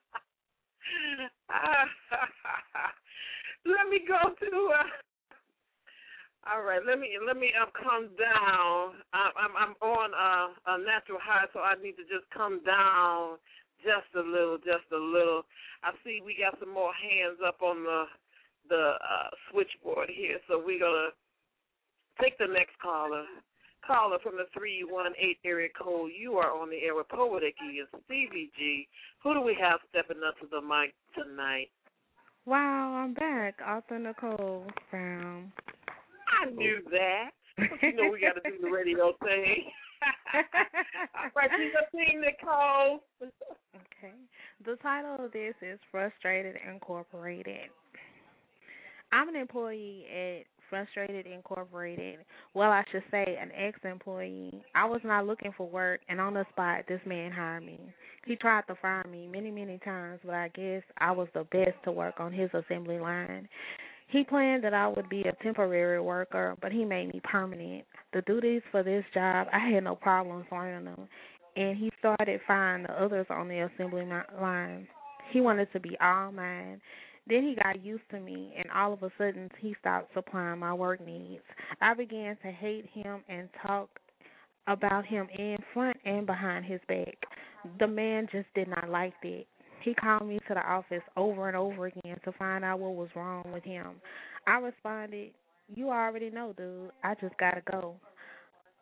Let me go to. All right, let me come down. I'm on a natural high, so I need to just come down just a little. I see we got some more hands up on the switchboard here, so we're gonna take the next caller. Caller from the 318 area code. You are on the air with Poetic E and Stevie G. Who do we have stepping up to the mic tonight? Wow, I'm back. Author Nicole Brown. I knew that. You know we got to do the radio thing. All right, you got thing, Nicole. Okay. The title of this is Frustrated Incorporated. I'm an employee at Frustrated Incorporated. Well, I should say an ex-employee. I was not looking for work, and on the spot, this man hired me. He tried to fire me many, many times, but I guess I was the best to work on his assembly line. He planned that I would be a temporary worker, but he made me permanent. The duties for this job, I had no problems learning them, and he started firing the others on the assembly line. He wanted to be all mine. Then he got used to me, and all of a sudden he stopped supplying my work needs. I began to hate him and talk about him in front and behind his back. The man just did not like it. He called me to the office over and over again to find out what was wrong with him. I responded, "You already know, dude. I just got to go."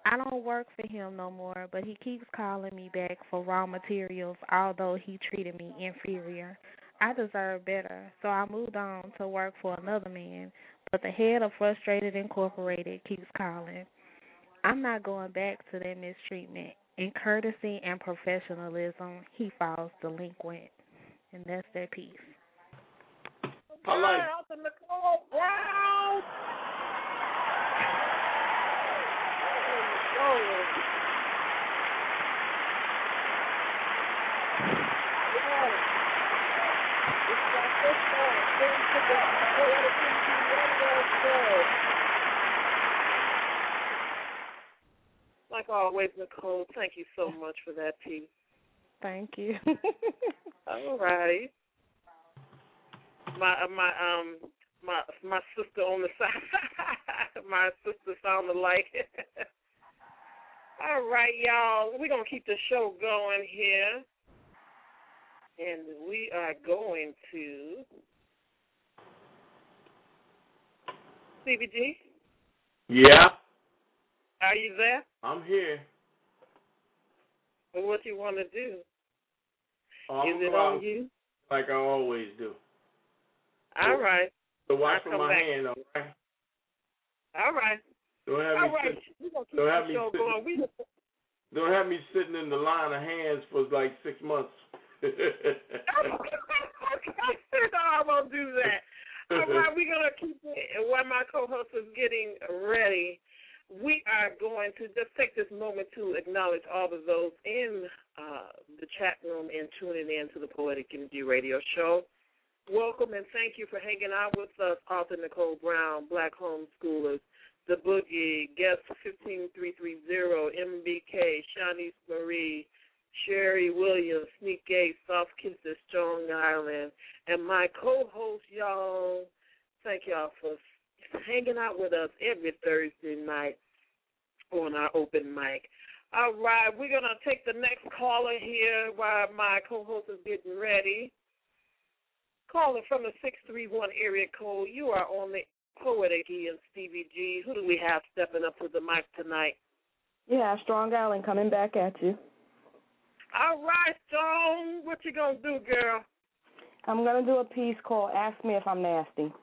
I don't work for him no more, but he keeps calling me back for raw materials, although he treated me inferior. I deserve better, so I moved on to work for another man, but the head of Frustrated Incorporated keeps calling. I'm not going back to that mistreatment. In courtesy and professionalism, he falls delinquent. And that's that piece. I like out to Nicole Brown. Like always, Nicole, thank you so much for that piece. Thank you. All right. My sister on the side. My sister sounded like it. All right, y'all. We're going to keep the show going here. And we are going to CBG. Yeah. Are you there? I'm here. And what you want to do? Is it on you? Like I always do. All right. So watch for my hand, all right? All right. Don't have me sitting in the line of hands for like 6 months. I won't do that. All right, we're going to keep it while my co-host is getting ready. We are going to just take this moment to acknowledge all of those in the chat room and tuning in to the Poetic Energy Radio Show. Welcome and thank you for hanging out with us, author Nicole Brown, Black Homeschoolers, The Boogie, Guest 15330, MBK, Shanice Marie, Sherry Williams, Sneak Gate, Soft Kisses, Strong Island, and my co-host, y'all. Thank y'all for hanging out with us every Thursday night on our open mic. All right, we're going to take the next caller here while my co-host is getting ready. Calling from the 631 area code. You are on the Poetic E and Stevie G. Who do we have stepping up to the mic tonight? Yeah, Strong Island coming back at you. All right, Strong. What you going to do, girl? I'm going to do a piece called Ask Me If I'm Nasty.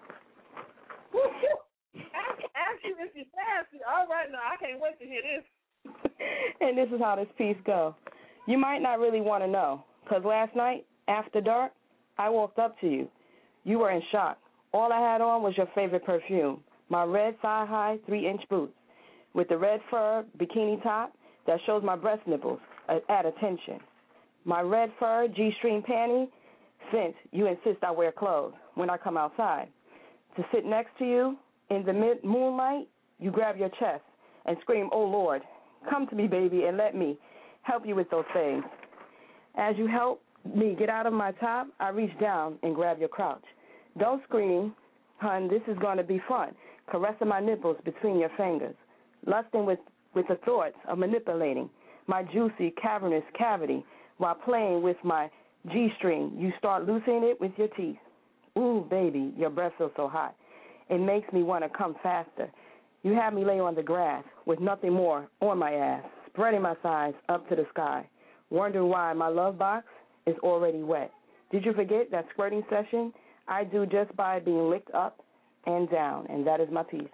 Ask you if you're nasty. All right, now, I can't wait to hear this. And this is how this piece goes. You might not really want to know, because last night, after dark, I walked up to you. You were in shock. All I had on was your favorite perfume, my red thigh-high 3-inch boots, with the red fur bikini top that shows my breast nipples at attention. My red fur G-string panty, since you insist I wear clothes when I come outside. To sit next to you in the moonlight, you grab your chest and scream, "Oh, Lord, come to me, baby, and let me help you with those things." As you help me get out of my top, I reach down and grab your crotch. Don't scream, hun, this is going to be fun. Caressing my nipples between your fingers, lusting with the thoughts of manipulating my juicy, cavernous cavity while playing with my G-string. You start loosening it with your teeth. Ooh, baby, your breath feels so hot. It makes me want to come faster. You have me lay on the grass with nothing more on my ass, spreading my thighs up to the sky. Wonder why my love box is already wet. Did you forget that squirting session I do just by being licked up and down? And that is my piece.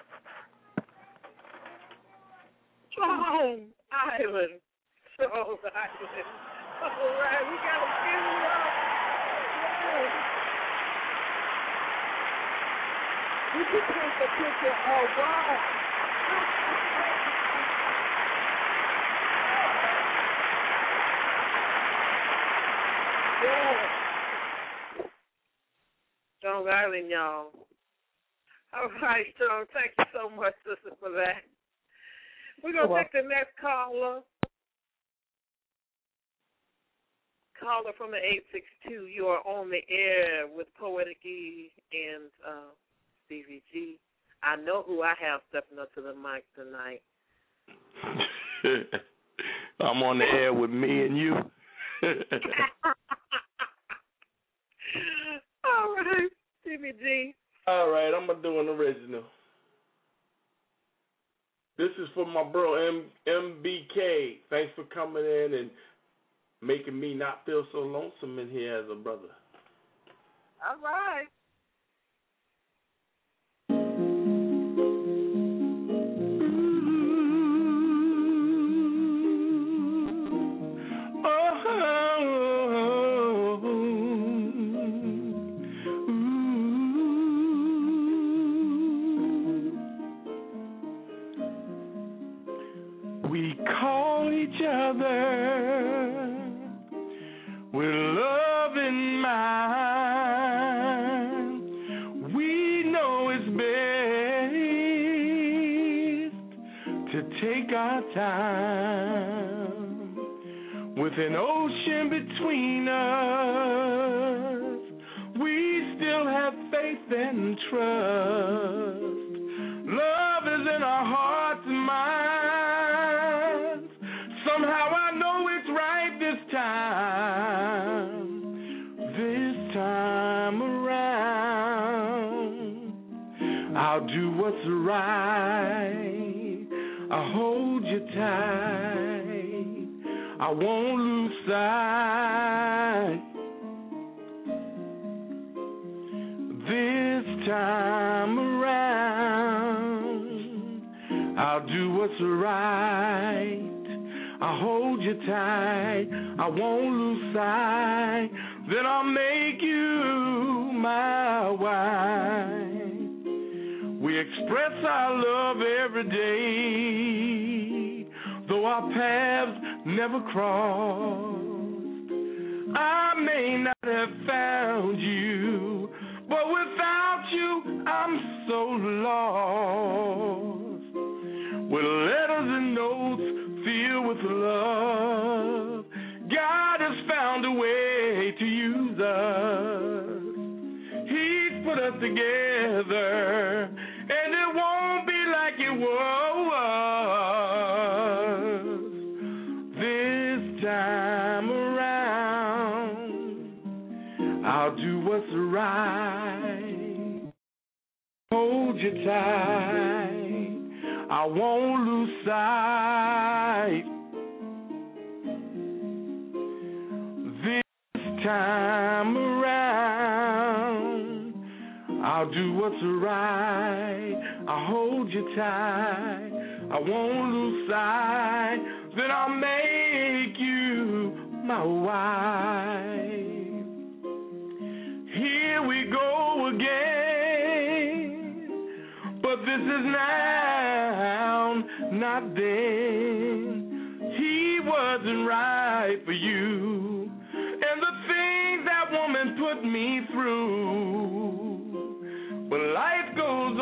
Strong Island. Strong Island. All right, we got to give it up. You can take the picture. Oh, wow. Yeah. Strong Island, y'all. All right, Strong. Thank you so much, sister, for that. We're going to take the next caller. Caller from the 862. You are on the air with Poetic E and Stevie G. I know who I have stepping up to the mic tonight. I'm on the air with me and you. All right, Stevie G. All right, I'm going to do an original. This is for my bro MBK. Thanks for coming in and making me not feel so lonesome in here as a brother. All right. We call each other with love in mind. We know it's best to take our time. With an ocean between us, we still have faith and trust. Love is in our hearts and minds. Somehow I know it's right this time. This time around, I'll do what's right. I'll hold you tight. I won't lose sight. This time around, I'll do what's right. I'll hold you tight. I won't lose sight. Then I'll make you my wife. We express our love every day, though our paths never crossed. I may not have found you, but without you, I'm so lost. With letters and notes filled with love, God has found a way to use us. He's put us together, and it won't be like it was. This time around, I'll do what's right. Hold you tight. I won't lose sight. This time around, I'll do what's right. I'll hold you tight. I won't lose sight. Then I'll make you my wife. Here we go again, but this is now, not then. He wasn't right for you, and the things that woman put me through. But life goes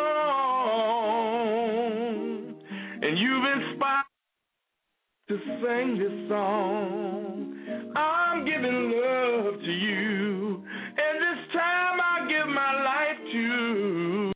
on, and you've inspired to sing this song. I'm giving love to you, and this time I give my life to.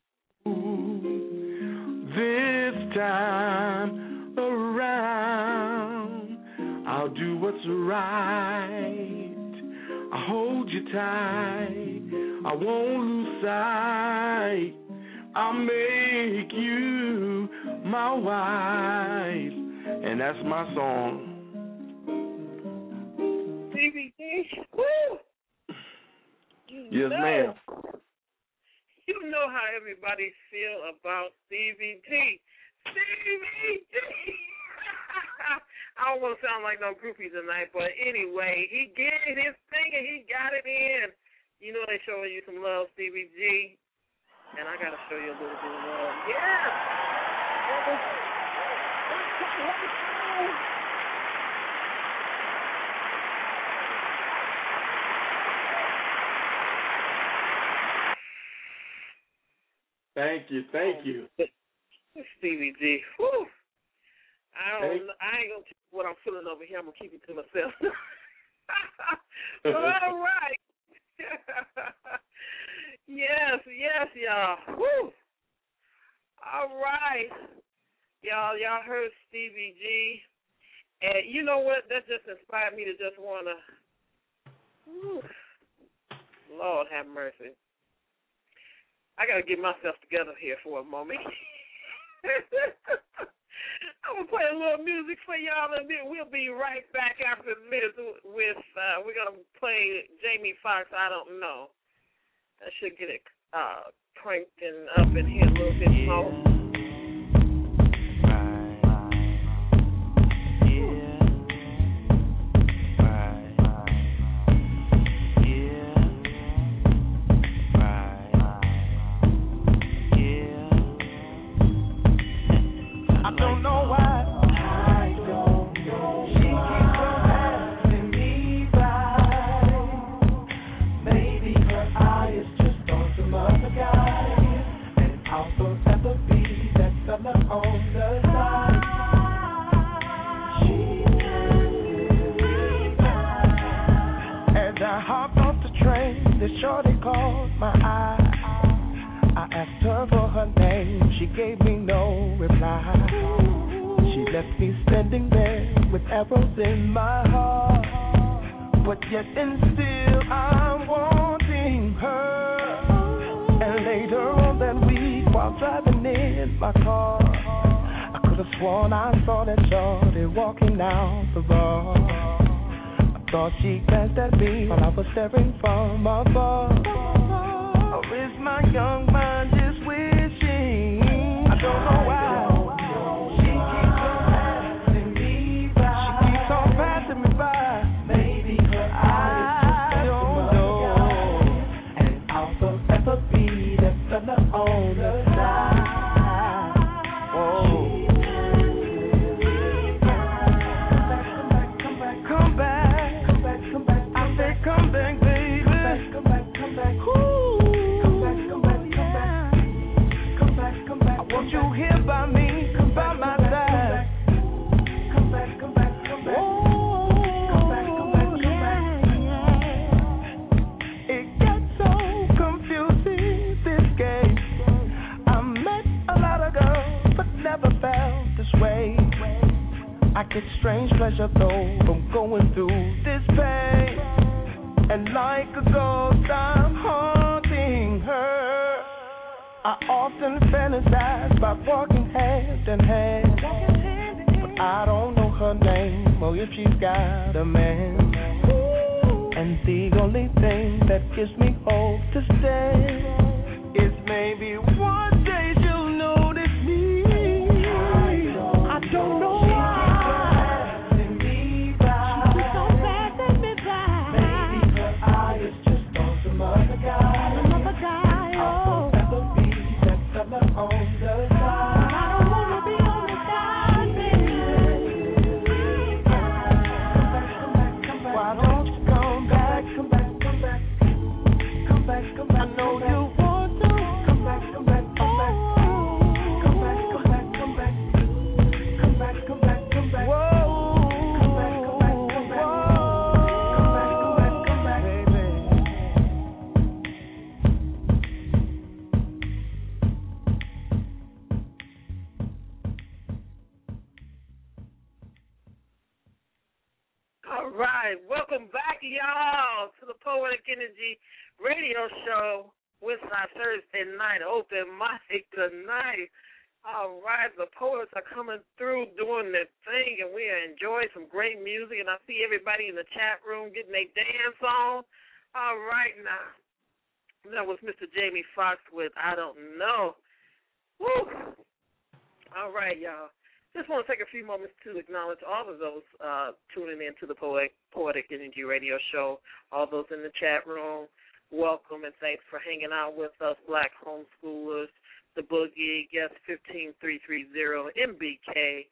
This time around, I'll do what's right. I'll hold you tight. I won't lose sight. I'll make you my wife. And that's my song. CBG, woo! Yes, ma'am. You know how everybody feel about Stevie G. Stevie G! I don't want to sound like no groupie tonight, but anyway, he did his thing and he got it in. You know they showing you some love, Stevie G. And I got to show you a little bit of love. Yes! Thank you. Stevie G. Whew. I ain't gonna tell you what I'm feeling over here. I'm gonna keep it to myself. All right. yes, y'all. Whew. All right. Y'all heard Stevie G. And you know what? That just inspired me to just wanna Lord have mercy. I got to get myself together here for a moment. I'm going to play a little music for y'all, and then we'll be right back after this with, we're going to play Jamie Foxx, I Don't Know. I should get it cranked and up in here a little bit more. Shorty caught my eye. I asked her for her name. She gave me no reply. She left me standing there with arrows in my heart. But yet and still I'm wanting her. And later on that week while driving in my car, I could have sworn I saw that shorty walking down the road. Thought she glanced at me while I was staring from above. Or is my young mind just wishing? I don't know why. She keeps on passing me by. She keeps on passing me by. Maybe her eyes don't know. And I'll forever be that fella on the side. Oh. Come back. Come back, baby. Come back. Ooh, come back. I want you here by me, by my side. Come back. Oh, come back. It gets so confusing, this game. I met a lot of girls, but never felt this way. I get strange pleasure though from going through this pain. And like a ghost, I'm haunting her. I often fantasize about walking hand in hand. But I don't know her name or if she's got a man. And the only thing that gives me hope to stay is maybe one day she'll notice me. I don't know. Welcome back, y'all, to the Poetic Energy Radio Show with our Thursday night open mic tonight. All right, the poets are coming through doing their thing, and we are enjoying some great music, and I see everybody in the chat room getting their dance on. All right, now, that was Mr. Jamie Foxx with I Don't Know. Woo! All right, y'all. Just want to take a few moments to acknowledge all of those tuning in to the Poetic Energy Radio Show, all those in the chat room. Welcome and thanks for hanging out with us, Black Homeschoolers, The Boogie, Guest 15330, MBK,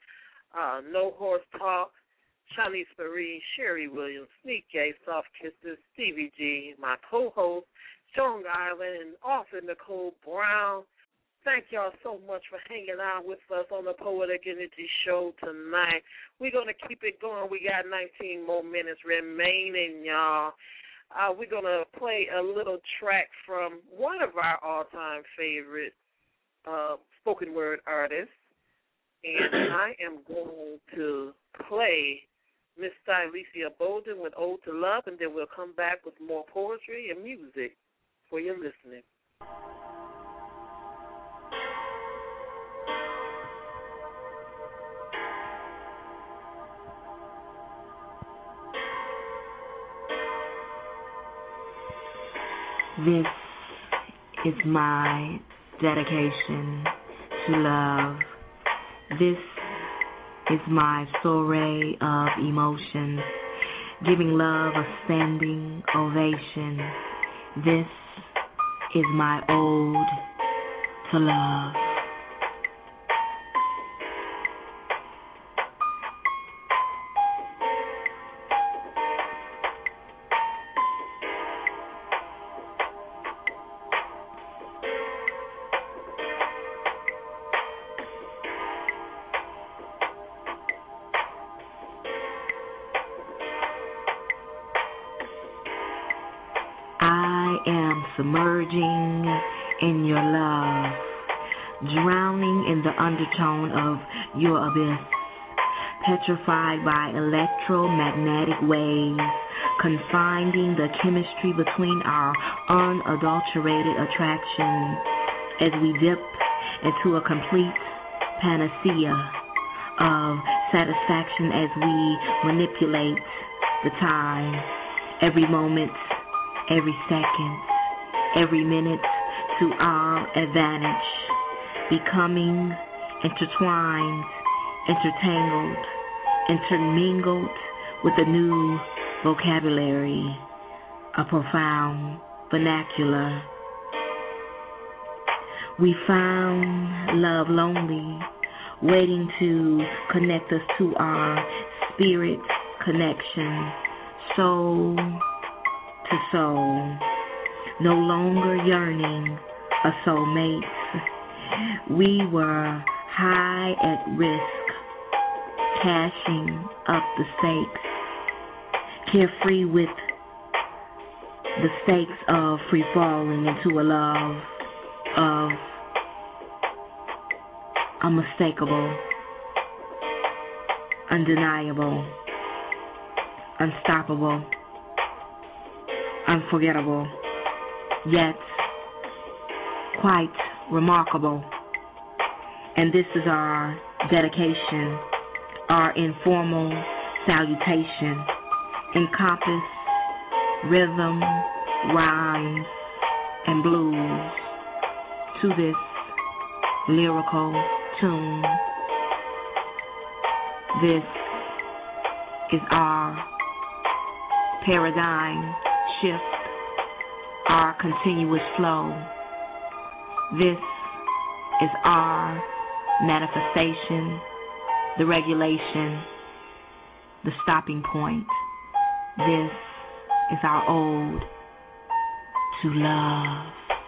No Horse Talk, Shanice Marie, Sherry Williams, Sneak Gay, Soft Kisses, Stevie G, my co-host, Strong Island, and author Nicole Brown. Thank y'all so much for hanging out with us on the Poetic Energy Show tonight. We're going to keep it going. We got 19 more minutes remaining, y'all. We're going to play a little track from one of our all-time favorite spoken word artists. And I am going to play Miss Stylecia Bolden with Ode to Love, and then we'll come back with more poetry and music for your listening. This is my dedication to love. This is my soiree of emotions, giving love a standing ovation. This is my ode to love. Submerging in your love, drowning in the undertone of your abyss, petrified by electromagnetic waves, confining the chemistry between our unadulterated attraction as we dip into a complete panacea of satisfaction as we manipulate the time, every moment, every second, every minute to our advantage, becoming intertwined, intertangled, intermingled with a new vocabulary, a profound vernacular. We found love lonely, waiting to connect us to our spirit connection, soul to soul. No longer yearning a soulmate, we were high at risk, cashing up the stakes, carefree with the stakes of free falling into a love of unmistakable, undeniable, unstoppable, unforgettable, yet quite remarkable. And this is our dedication, our informal salutation, encompass rhythm, rhymes, and blues to this lyrical tune. This is our paradigm shift, our continuous flow. This is our manifestation, the regulation, the stopping point. This is our ode to love.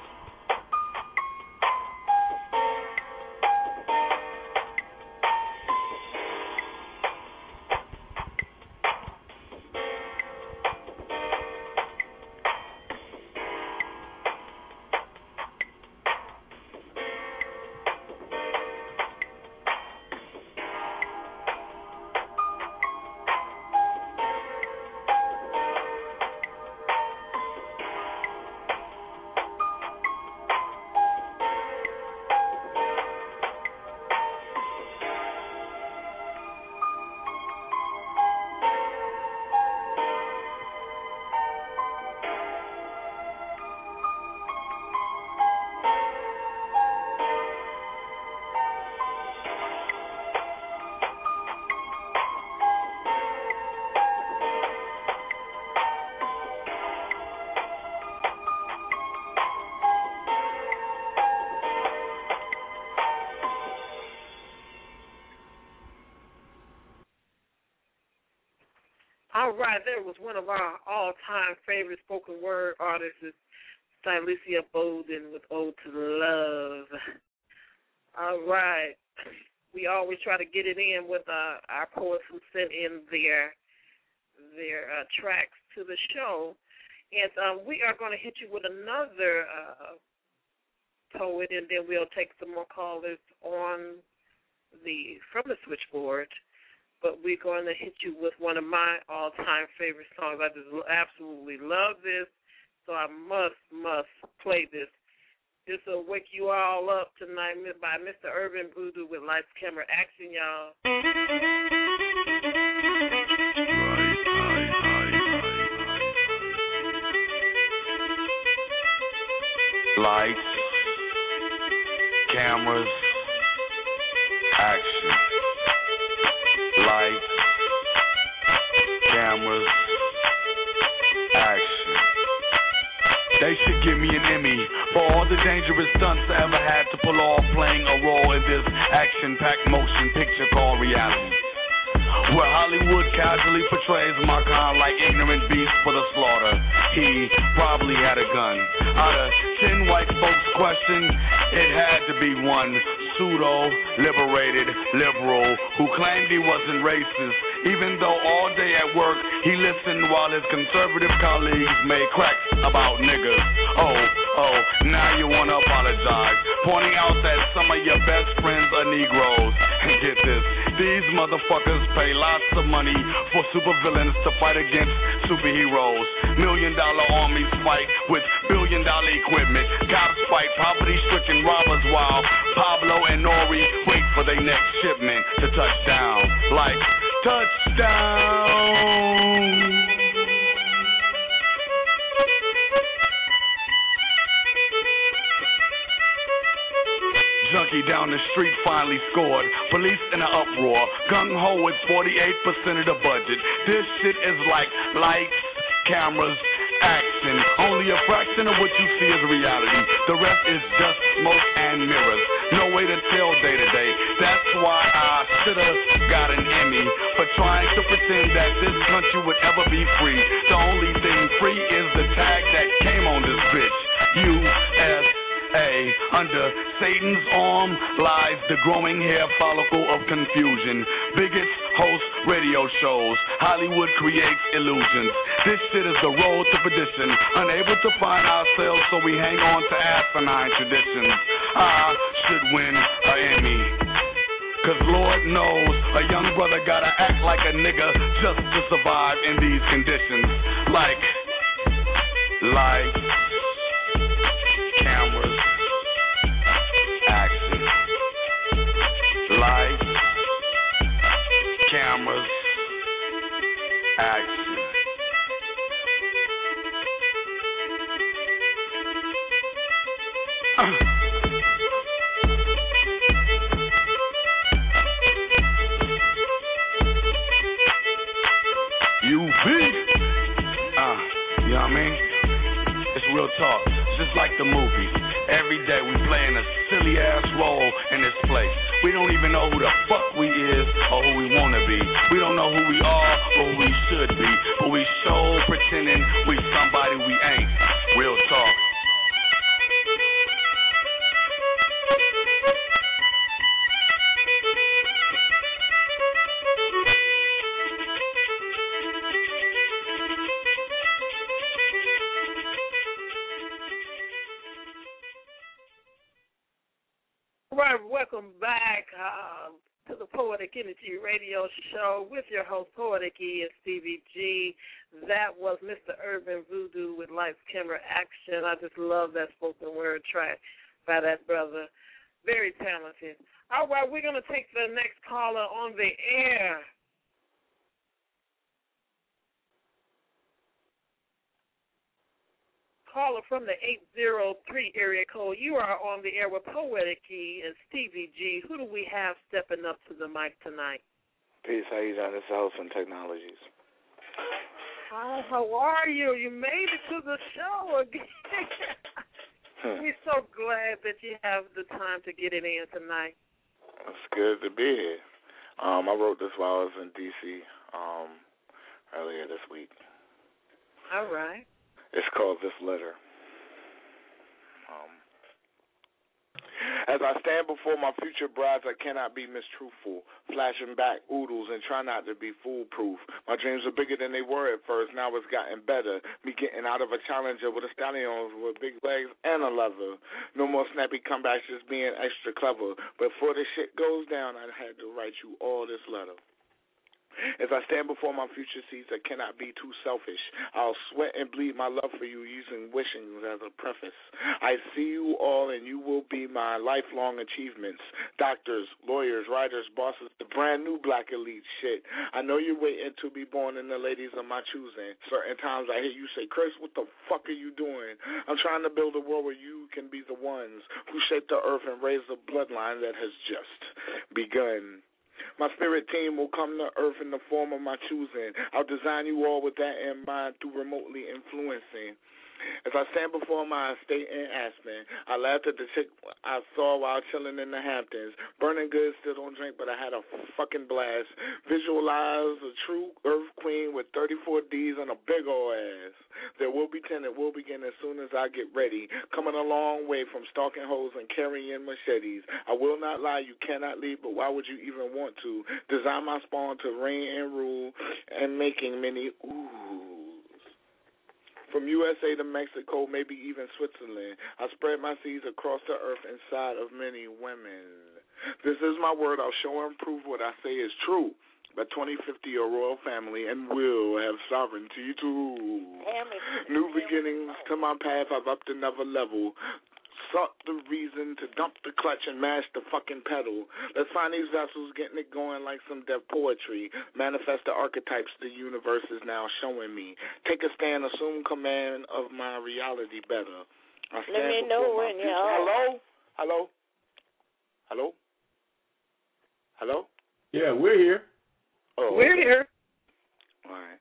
All right, there was one of our all-time favorite spoken word artists, Stylicia Bolden with Ode to Love. All right, we always try to get it in with our poets who sent in their tracks to the show. And we are going to hit you with another poet, and then we'll take some more callers from the switchboard. But we're going to hit you with one of my all-time favorite songs. I just absolutely love this, so I must play this. This will wake you all up tonight by Mr. Urban Voodoo with Lights, Camera, Action, y'all. Lights, cameras, action. Lights, cameras, action. They should give me an Emmy for all the dangerous stunts I ever had to pull off playing a role in this action-packed motion picture called reality, where Hollywood casually portrays my kind like ignorant beasts for the slaughter. He probably had a gun. Out of 10 white folks questioned, it had to be one pseudo-liberated liberal who claimed he wasn't racist, even though all day at work he listened while his conservative colleagues made cracks about niggas. Oh, now you wanna apologize, pointing out that some of your best friends are Negroes. And get this, these motherfuckers pay lots of money for supervillains to fight against superheroes. $1 million armies fight with $1 billion equipment. Cops fight poverty-stricken robbers while Pablo and Nori wait for their next shipment to touch down. Like, touchdown! Junkie down the street finally scored. Police in an uproar. Gung-ho with 48% of the budget. This shit is like lights, cameras, action. Only a fraction of what you see is reality. The rest is just smoke and mirrors. No way to tell day to day. That's why I should've got an Emmy for trying to pretend that this country would ever be free. The only thing free is the tag that came on this bitch. USA. Under Satan's arm lies the growing hair follicle of confusion. Bigots host radio shows. Hollywood creates illusions. This shit is the road to perdition. Unable to find ourselves, so we hang on to asinine traditions. I should win an Emmy, 'cause Lord knows a young brother gotta act like a nigga just to survive in these conditions. Like lights, cameras, action. Lights, cameras, action. UV. You know what I mean? It's real talk. Just like the movies. Every day we playing a silly ass role in this place. We don't even know who the fuck we is or who we wanna be. We don't know who we are or who we should be. But we so pretending we somebody we ain't. Real talk. Right, welcome back to the Poetic Energy Radio Show with your host, Poetic E and Stevie G. That was Mr. Urban Voodoo with Lights, Camera, Action. I just love that spoken word track by that brother. Very talented. All right, we're going to take the next caller on the air. Caller from the 803 area code. You are on the air with Poetic E and Stevie G. Who do we have stepping up to the mic tonight? Peace, how you doing? It's Elson Technologies. Hi, how are you? You made it to the show again. We're so glad that you have the time to get it in tonight. It's good to be here. I wrote this while I was in D.C. Earlier this week. All right. It's called This Letter. As I stand before my future brides, I cannot be mistruthful, flashing back oodles and try not to be foolproof. My dreams were bigger than they were at first, now it's gotten better. Me getting out of a challenger with a stallion with big legs and a leather. No more snappy comebacks, just being extra clever. But before this shit goes down, I had to write you all this letter. As I stand before my future seeds, I cannot be too selfish. I'll sweat and bleed my love for you using wishings as a preface. I see you all and you will be my lifelong achievements. Doctors, lawyers, writers, bosses, the brand new black elite shit. I know you're waiting to be born in the ladies of my choosing. Certain times I hear you say, Chris, what the fuck are you doing? I'm trying to build a world where you can be the ones who shape the earth and raise the bloodline that has just begun. My spirit team will come to earth in the form of my choosing. I'll design you all with that in mind through remotely influencing. As I stand before my estate in Aspen, I laughed at the chick I saw while chilling in the Hamptons. Burning good, still don't drink, but I had a fucking blast. Visualize a true earth queen with 34 Ds and a big ol' ass. There will be 10, it will begin as soon as I get ready. Coming a long way from stalking hoes and carrying machetes. I will not lie, you cannot leave, but why would you even want to? Design my spawn to reign and rule and making many oohs. From USA to Mexico, maybe even Switzerland, I spread my seeds across the earth inside of many women. This is my word. I'll show and prove what I say is true. By 2050, a royal family and will have sovereignty too. New beginnings to my path. I've upped another level. Sought the reason to dump the clutch and mash the fucking pedal. Let's find these vessels, getting it going like some deaf poetry. Manifest the archetypes the universe is now showing me. Take a stand, assume command of my reality better. I stand Let me know when you're Hello? Hello? Hello? Hello? Yeah, we're here. Oh, we're here. All right.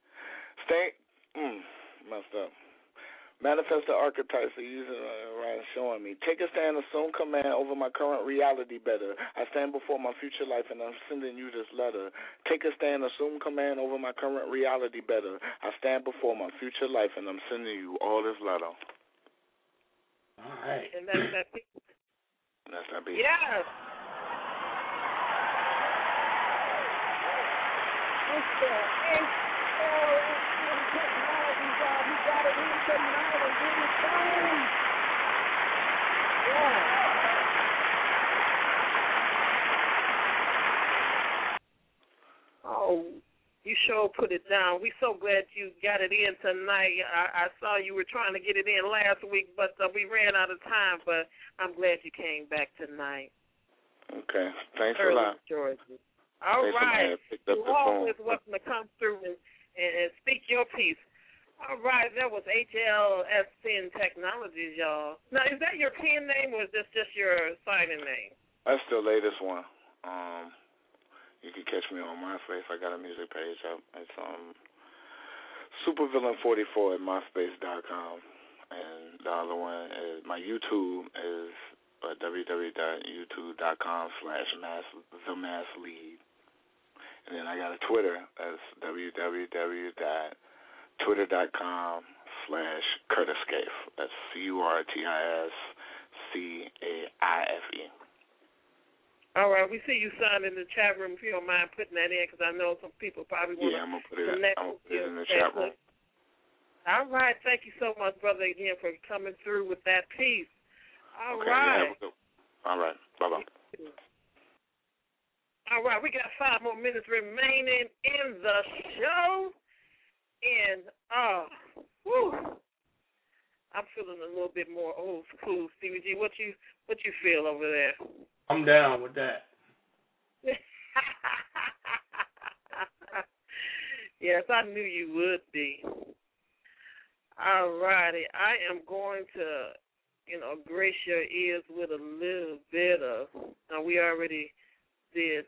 Messed up. Manifest the archetypes are using showing me. Take a stand, assume command over my current reality better. I stand before my future life and I'm sending you this letter. Take a stand, assume command over my current reality better. I stand before my future life and I'm sending you all this letter. All right. And that's that beat. That's that beat. Yes. Oh, you sure put it down. We so glad you got it in tonight. I saw you were trying to get it in last week, but we ran out of time. But I'm glad you came back tonight. Okay, thanks a lot. Georgia. All right. You're always welcome to come through and speak your piece. All right, that was HLSN Technologies, y'all. Now, is that your pen name or is this just your signing name? That's the latest one. You can catch me on MySpace. I got a music page up. It's Supervillain44 at MySpace.com. And the other one is my YouTube is www.youtube.com/TheMassLead. And then I got a Twitter. That's www.twitter.com/CurtisCaife. That's CurtisCaife. All right, we see you signed in the chat room. If you don't mind putting that in, because I know some people probably want to connect with you. In the chat room. All right, thank you so much, brother, again, for coming through with that piece. All okay, right. Yeah, all right, bye-bye. All right, we got 5 more minutes remaining in the show. And, I'm feeling a little bit more old school. Stevie G, what you feel over there? I'm down with that. Yes, I knew you would be. All righty. I am going to, grace your ears with a little bit of, now we already did,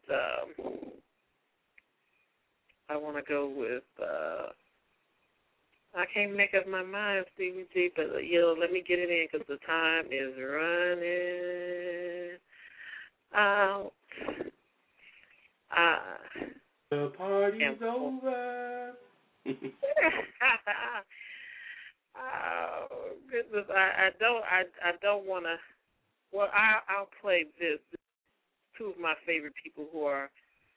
I want to go with, I can't make up my mind, Stevie G, but, let me get it in because the time is running out. The party's over. Oh goodness! I don't want to. Well, I'll play this. 2 of my favorite people who are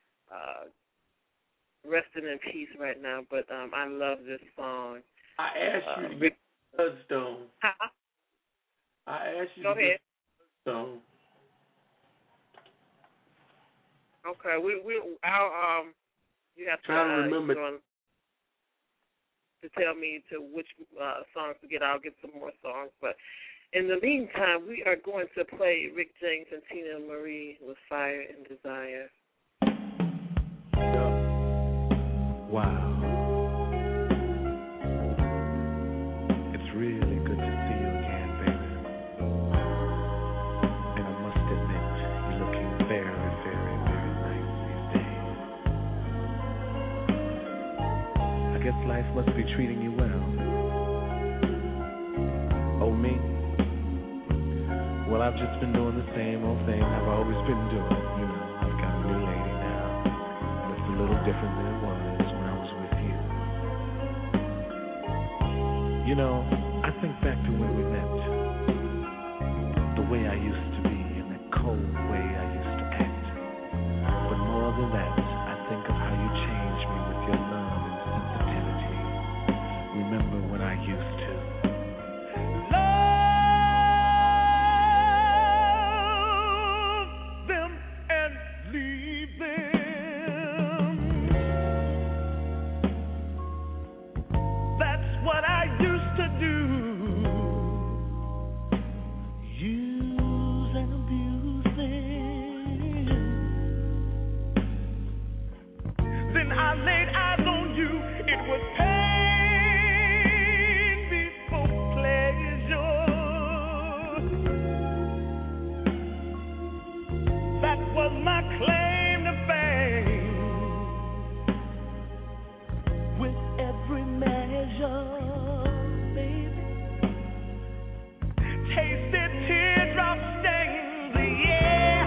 resting in peace right now. But I love this song. I asked you to get Bloodstone. I asked you to get Bloodstone. Okay, you have trying to remember. To tell me to which songs to get. I'll get some more songs. But in the meantime, we are going to play Rick James and Tina Marie with Fire and Desire. Wow. It's really good to see you again, baby. And I must admit, you're looking very, very, very nice these days. I guess life must be treating you well. Oh, me? Well, I've just been doing the same old thing I've always been doing. You know, I've got a new lady now, and it's a little different than it was when I was with you. You know, I think back to when we met, the way I used to be and that cold way I used to act. But more than that, I think of how you changed me with your love and sensitivity. Remember when I used to love them and leave them. That's what I used to do. Use and abuse them. Then I laid eyes on you. It was pain before pleasure. That was my claim to fame. With every measure, baby, tasted teardrop stains, yeah.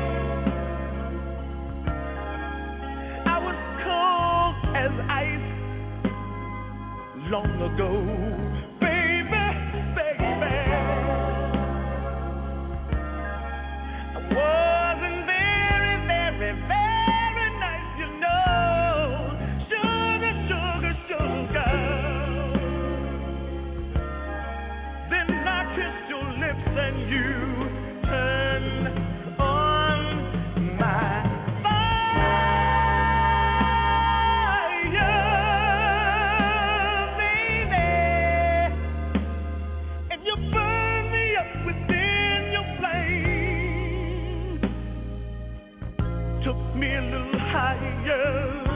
I was cold as ice long ago, baby, baby. I wasn't very, very, very nice, you know. Sugar, sugar, sugar. Then I kissed your lips and you turned on my fire, baby. And you burned me up within your flame. Took me a little higher,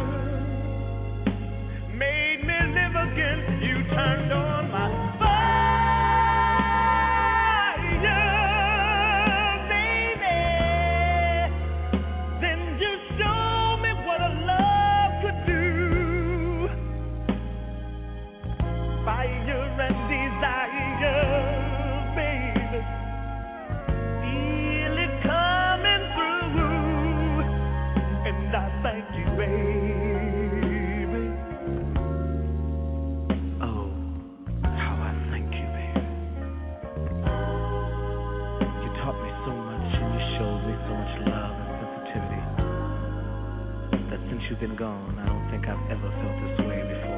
made me live again. You turned on my fire, baby. Then you showed me what a love could do. Fire and desire, baby. Feel it coming through. And I thank you, baby. Oh, how I thank you, baby. You taught me so much and you showed me so much love and sensitivity that since you've been gone, I don't think I've ever felt this way before.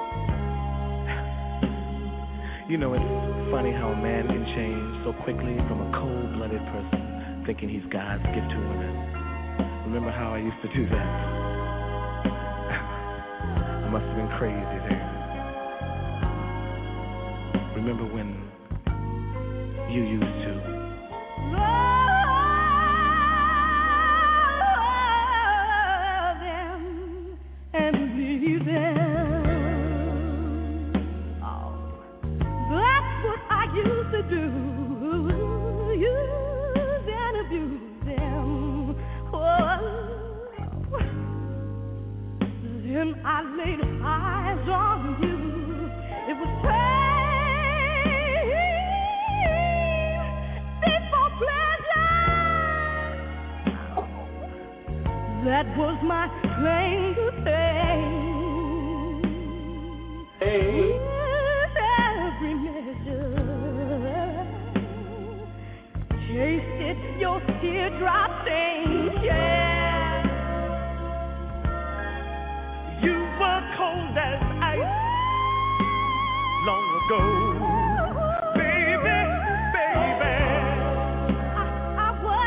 You know, it's funny how a man can change so quickly from a cold-blooded person thinking he's God's gift to women. Remember how I used to do that? I must have been crazy then. Remember when you used to love them and leave them. Oh, that's what I used to do. Use and abuse them. Then I laid eyes on you. It was pain before pleasure. That was my claim to fame. Hey. With every measure, tasted your teardrop stains, yeah. You were cold as ice long ago, baby, baby. I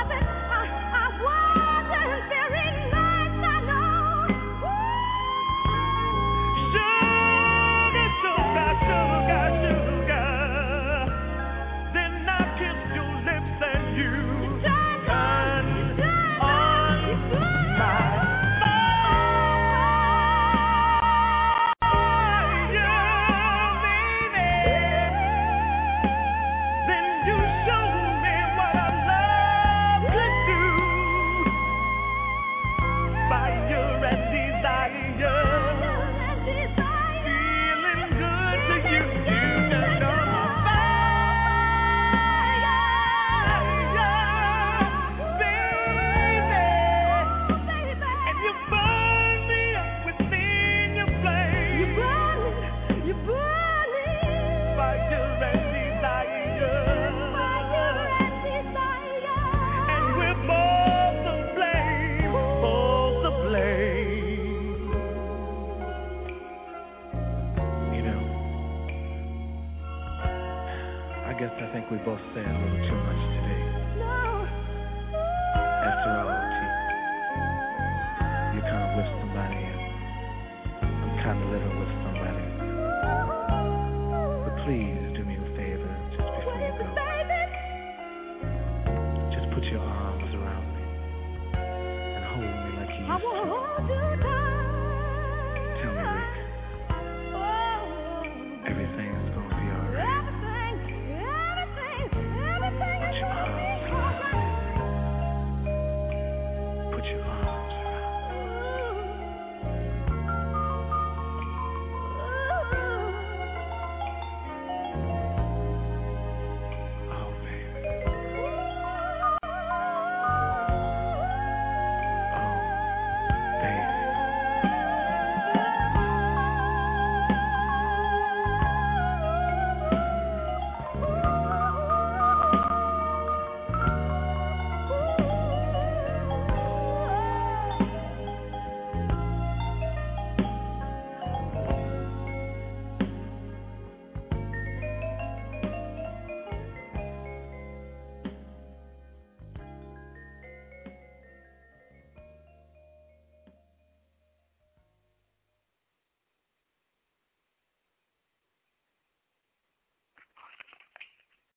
wasn't very nice, I know. guess I think we both say a little too much today. After all, T, you kind of whipped somebody and I'm kind of little